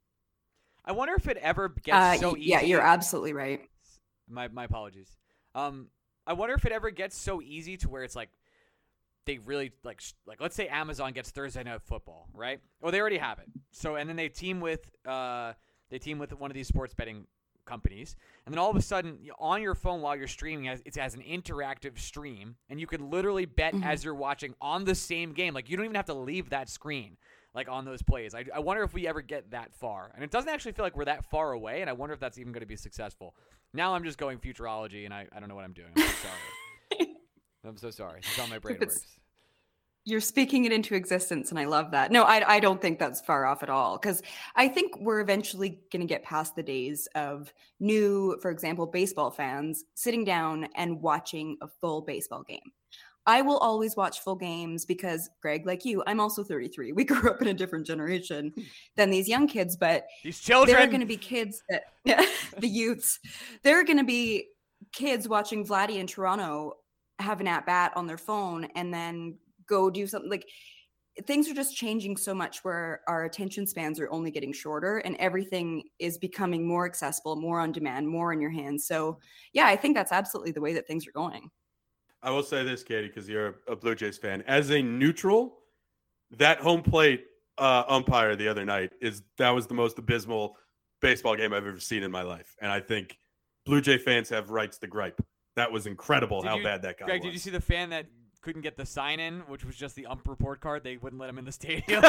I wonder if it ever gets Uh, so y- easy. yeah, you're absolutely right. My my apologies. Um, I wonder if it ever gets so easy to where it's like they really like sh- like let's say Amazon gets Thursday Night Football, right? Or they already have it. So and then they team with uh they team with one of these sports betting companies, and then all of a sudden you- on your phone while you're streaming, it has, it has an interactive stream, and you can literally bet Mhm. as you're watching on the same game. Like you don't even have to leave that screen. Like on those plays. I, I wonder if we ever get that far. And it doesn't actually feel like we're that far away, and I wonder if that's even going to be successful. Now I'm just going futurology, and I, I don't know what I'm doing. I'm so sorry. I'm so sorry. That's how my brain it's- works. You're speaking it into existence, and I love that. No, I, I don't think that's far off at all, because I think we're eventually going to get past the days of new, for example, baseball fans sitting down and watching a full baseball game. I will always watch full games because, Greg, like you, I'm also thirty-three. We grew up in a different generation than these young kids, but These there are children. going to be kids that, yeah, the youths, there are going to be kids watching Vladdy in Toronto have an at-bat on their phone and then go do something. Like, things are just changing so much where our attention spans are only getting shorter and everything is becoming more accessible, more on demand, more in your hands. So yeah, I think that's absolutely the way that things are going. I will say this, Katie, because you're a Blue Jays fan. As a neutral, that home plate uh, umpire the other night is that was the most abysmal baseball game I've ever seen in my life, and I think Blue Jay fans have rights to gripe. That was incredible Did how you- bad that guy Greg, was. did you see the fan that couldn't get the sign-in, which was just the ump report card. They wouldn't let him in the stadium.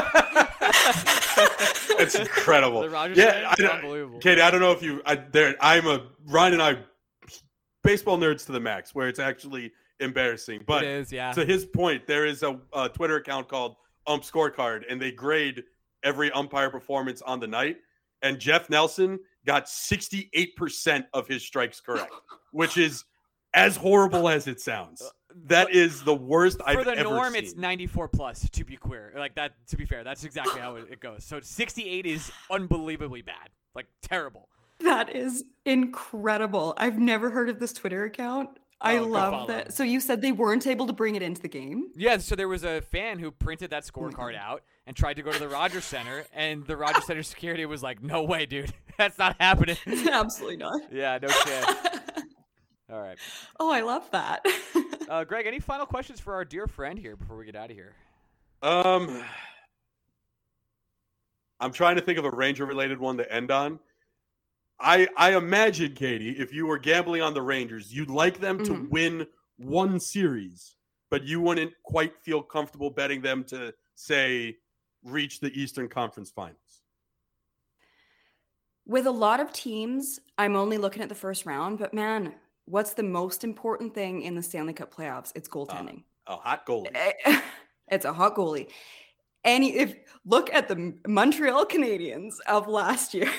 It's incredible. The Rogers Yeah, fans, I, unbelievable. Katie, I don't know if you. I, there, I'm a Ryan and I, baseball nerds to the max, where it's actually embarrassing. But it is, yeah. to his point, there is a, a Twitter account called Ump Scorecard, and they grade every umpire performance on the night. And Jeff Nelson got sixty-eight percent of his strikes correct, which is as horrible as it sounds. That is the worst I've For the ever norm, seen. it's ninety-four plus, to be queer. Like that, to be fair, that's exactly how it, it goes. So sixty-eight is unbelievably bad. Like, terrible. That is incredible. I've never heard of this Twitter account. I Oh, go love follow. that. So you said they weren't able to bring it into the game? Yeah, so there was a fan who printed that scorecard out and tried to go to the Rogers Center, and the Rogers Center security was like, no way, dude. That's not happening. Absolutely not. Yeah, no chance. All right. Oh, I love that. Uh, Greg, any final questions for our dear friend here before we get out of here? Um, I'm trying to think of a Ranger-related one to end on. I I imagine, Katie, if you were gambling on the Rangers, you'd like them to Mhm. win one series, but you wouldn't quite feel comfortable betting them to, say, reach the Eastern Conference Finals. With a lot of teams, I'm only looking at the first round, but man, what's the most important thing in the Stanley Cup playoffs? It's goaltending. A hot goalie. It's a hot goalie. Any if look at the Montreal Canadiens of last year.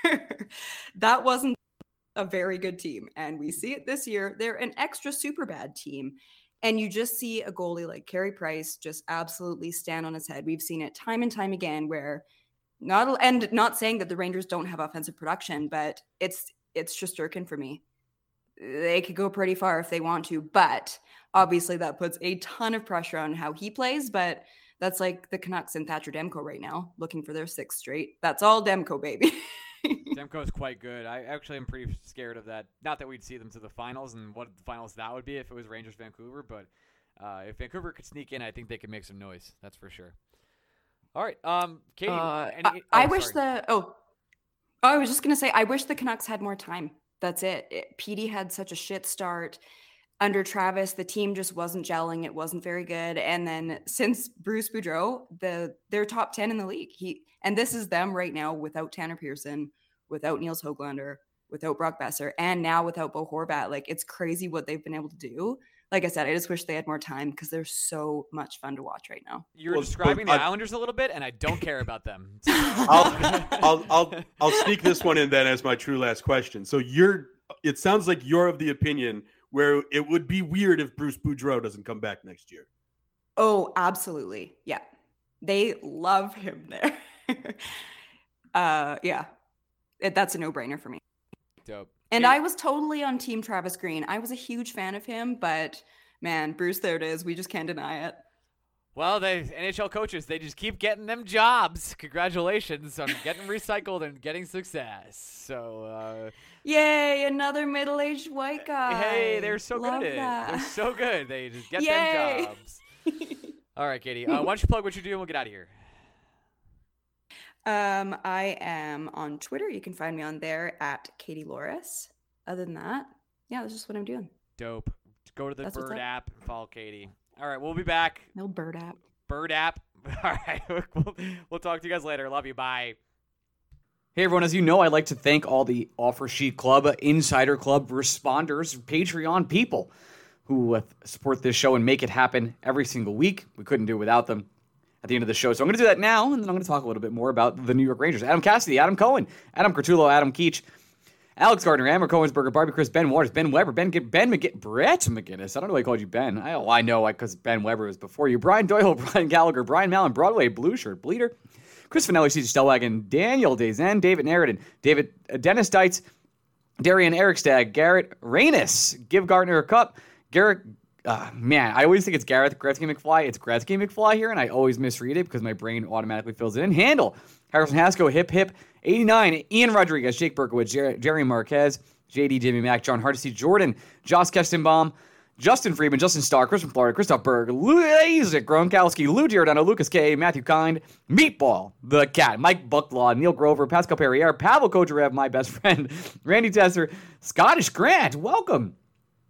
That wasn't a very good team. And we see it this year. They're an extra super bad team. And you just see a goalie like Carey Price just absolutely stand on his head. We've seen it time and time again where not and not saying that the Rangers don't have offensive production, but it's it's Shesterkin for me. They could go pretty far if they want to, but obviously that puts a ton of pressure on how he plays. But that's like the Canucks and Thatcher Demko right now, looking for their sixth straight. That's all Demko, baby. Demko is quite good. I actually am pretty scared of that. Not that we'd see them to the finals and what the finals that would be if it was Rangers Vancouver, but uh, if Vancouver could sneak in, I think they could make some noise. That's for sure. All right, um, Katie. Uh, any, I, oh, I wish sorry. the oh, I was just gonna say I wish the Canucks had more time. That's it. it. Petey had such a shit start under Travis. The team just wasn't gelling. It wasn't very good. And then since Bruce Boudreau, the they're top ten in the league. He and this is them right now without Tanner Pearson, without Niels Höglander, without Brock Besser, and now without Bo Horvat. Like, it's crazy what they've been able to do. Like I said, I just wish they had more time because they're so much fun to watch right now. You're Well, describing but the I- Islanders a little bit, and I don't care about them. I'll, I'll I'll I'll sneak this one in then as my true last question. So you're it sounds like you're of the opinion where it would be weird if Bruce Boudreau doesn't come back next year. Oh, absolutely. Yeah. They love him there. uh yeah. It, that's a no-brainer for me. Dope. And Katie- I was totally on team Travis Green. I was a huge fan of him, but man, Bruce, there it is. We just can't deny it. Well, they N H L coaches, they just keep getting them jobs. Congratulations on getting recycled and getting success. So, uh, Yay, another middle-aged white guy. hey, they're so Love good at it. that. They're so good. They just get Yay. them jobs. All right, Katie. Uh, why don't you plug what you do and we'll get out of here. Um, I am on Twitter. You can find me on there at Katie Loris. Other than that, yeah, that's just what I'm doing. Dope. Go to the That's what's Bird up. app and follow Katie. All right, we'll be back. No bird app. Bird app. All right, we'll, we'll talk to you guys later. Love you. Bye. Hey, everyone. As you know, I'd like to thank all the Offer Sheet Club, Insider Club, responders, Patreon people who uh, support this show and make it happen every single week. We couldn't do it without them at the end of the show. So I'm going to do that now, and then I'm going to talk a little bit more about the New York Rangers. Adam Cassidy, Adam Cohen, Adam Curtulo, Adam Keach, Alex Gardner, Amber Cohensberger, Barbie Chris, Ben Waters, Ben Weber, Ben Ben McG- Brett McGinnis. I don't know why I called you Ben. I, oh, I know because Ben Weber was before you. Brian Doyle, Brian Gallagher, Brian Mallon, Broadway, Blue Shirt, Bleeder, Chris Finelli, C J Stellwagen, Daniel Dazen, David Narradin, David uh, Dennis Deitz, Darian Ericstad, Garrett Rainis, Give Gardner a Cup, Garrett. Uh, man, I always think it's Gareth Gretzky McFly. It's Gretzky McFly here, and I always misread it because my brain automatically fills it in. Handle, Harrison Haskell, Hip Hip, eighty-nine, Ian Rodriguez, Jake Berkowitz, Jer- Jerry Marquez, J D, Jimmy Mack, John Hardesty, Jordan, Josh Kestenbaum, Justin Friedman, Justin Starr, Chris from Florida, Christoph Berg, Lou Isaac, Gronkowski, Lou Giordano, Lucas K, Matthew Kind, Meatball, The Cat, Mike Bucklaw, Neil Grover, Pascal Perrier, Pavel Kojarev, my best friend, Randy Tesser, Scottish Grant, welcome.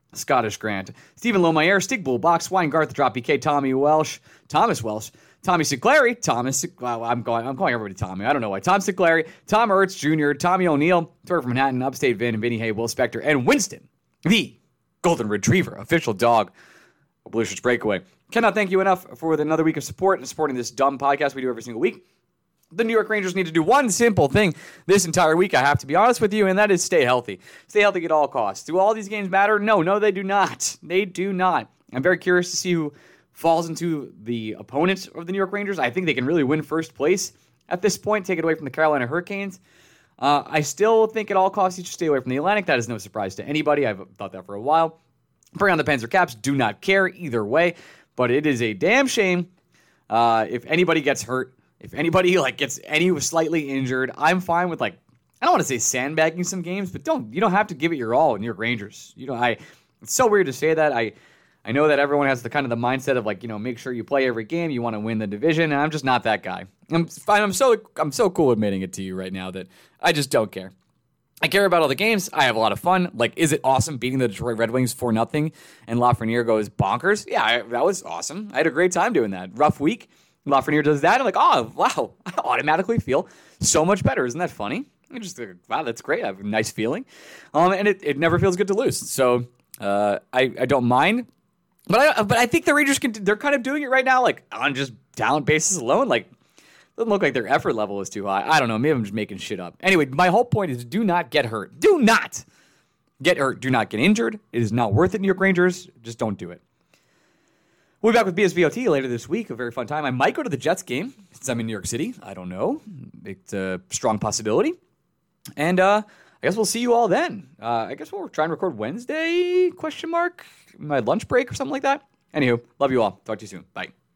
Scottish Grant, Stephen Lomayer, Stig Bullbox, Weingarth, Drop B K, Tommy Welsh, Thomas Welsh, Tommy Siclari, Thomas, well, I'm going, I'm calling everybody Tommy. I don't know why. Tom Siclari, Tom Ertz Junior, Tommy O'Neill, Tori from Manhattan, Upstate Vin, and Vinny Hay, Will Spector, and Winston, the Golden Retriever, official dog of Blue Shirts Breakaway. Cannot thank you enough for another week of support and supporting this dumb podcast we do every single week. The New York Rangers need to do one simple thing this entire week, I have to be honest with you, and that is stay healthy. Stay healthy at all costs. Do all these games matter? No, no, they do not. They do not. I'm very curious to see who falls into the opponent of the New York Rangers. I think they can really win first place at this point, take it away from the Carolina Hurricanes. Uh, I still think at all costs you should stay away from the Atlantic. That is no surprise to anybody. I've thought that for a while. Bring on the Pens or Caps. Do not care either way, but it is a damn shame uh, if anybody gets hurt. If anybody like gets any slightly injured, I'm fine with like I don't want to say sandbagging some games, but don't you don't have to give it your all in New York Rangers. You know, I it's so weird to say that. I I know that everyone has the kind of the mindset of like, you know, make sure you play every game, you want to win the division, and I'm just not that guy. I'm fine. I'm so I'm so cool admitting it to you right now that I just don't care. I care about all the games. I have a lot of fun. Like, is it awesome beating the Detroit Red Wings for nothing and Lafreniere goes bonkers? Yeah, I, that was awesome. I had a great time doing that. Rough week. Lafreniere does that. I'm like, oh, wow. I automatically feel so much better. Isn't that funny? I'm just like, wow, that's great. I have a nice feeling. Um, and it, it never feels good to lose. So uh, I, I don't mind. But I but I think the Rangers, can they're kind of doing it right now, like on just talent basis alone. Like, doesn't look like their effort level is too high. I don't know. Maybe I'm just making shit up. Anyway, my whole point is do not get hurt. Do not get hurt. Do not get injured. It is not worth it, New York Rangers. Just don't do it. We'll be back with B S V O T later this week. A very fun time. I might go to the Jets game since I'm in New York City. I don't know. It's a strong possibility. And uh, I guess we'll see you all then. Uh, I guess we'll try and record Wednesday, question mark, my lunch break or something like that. Anywho, love you all. Talk to you soon. Bye.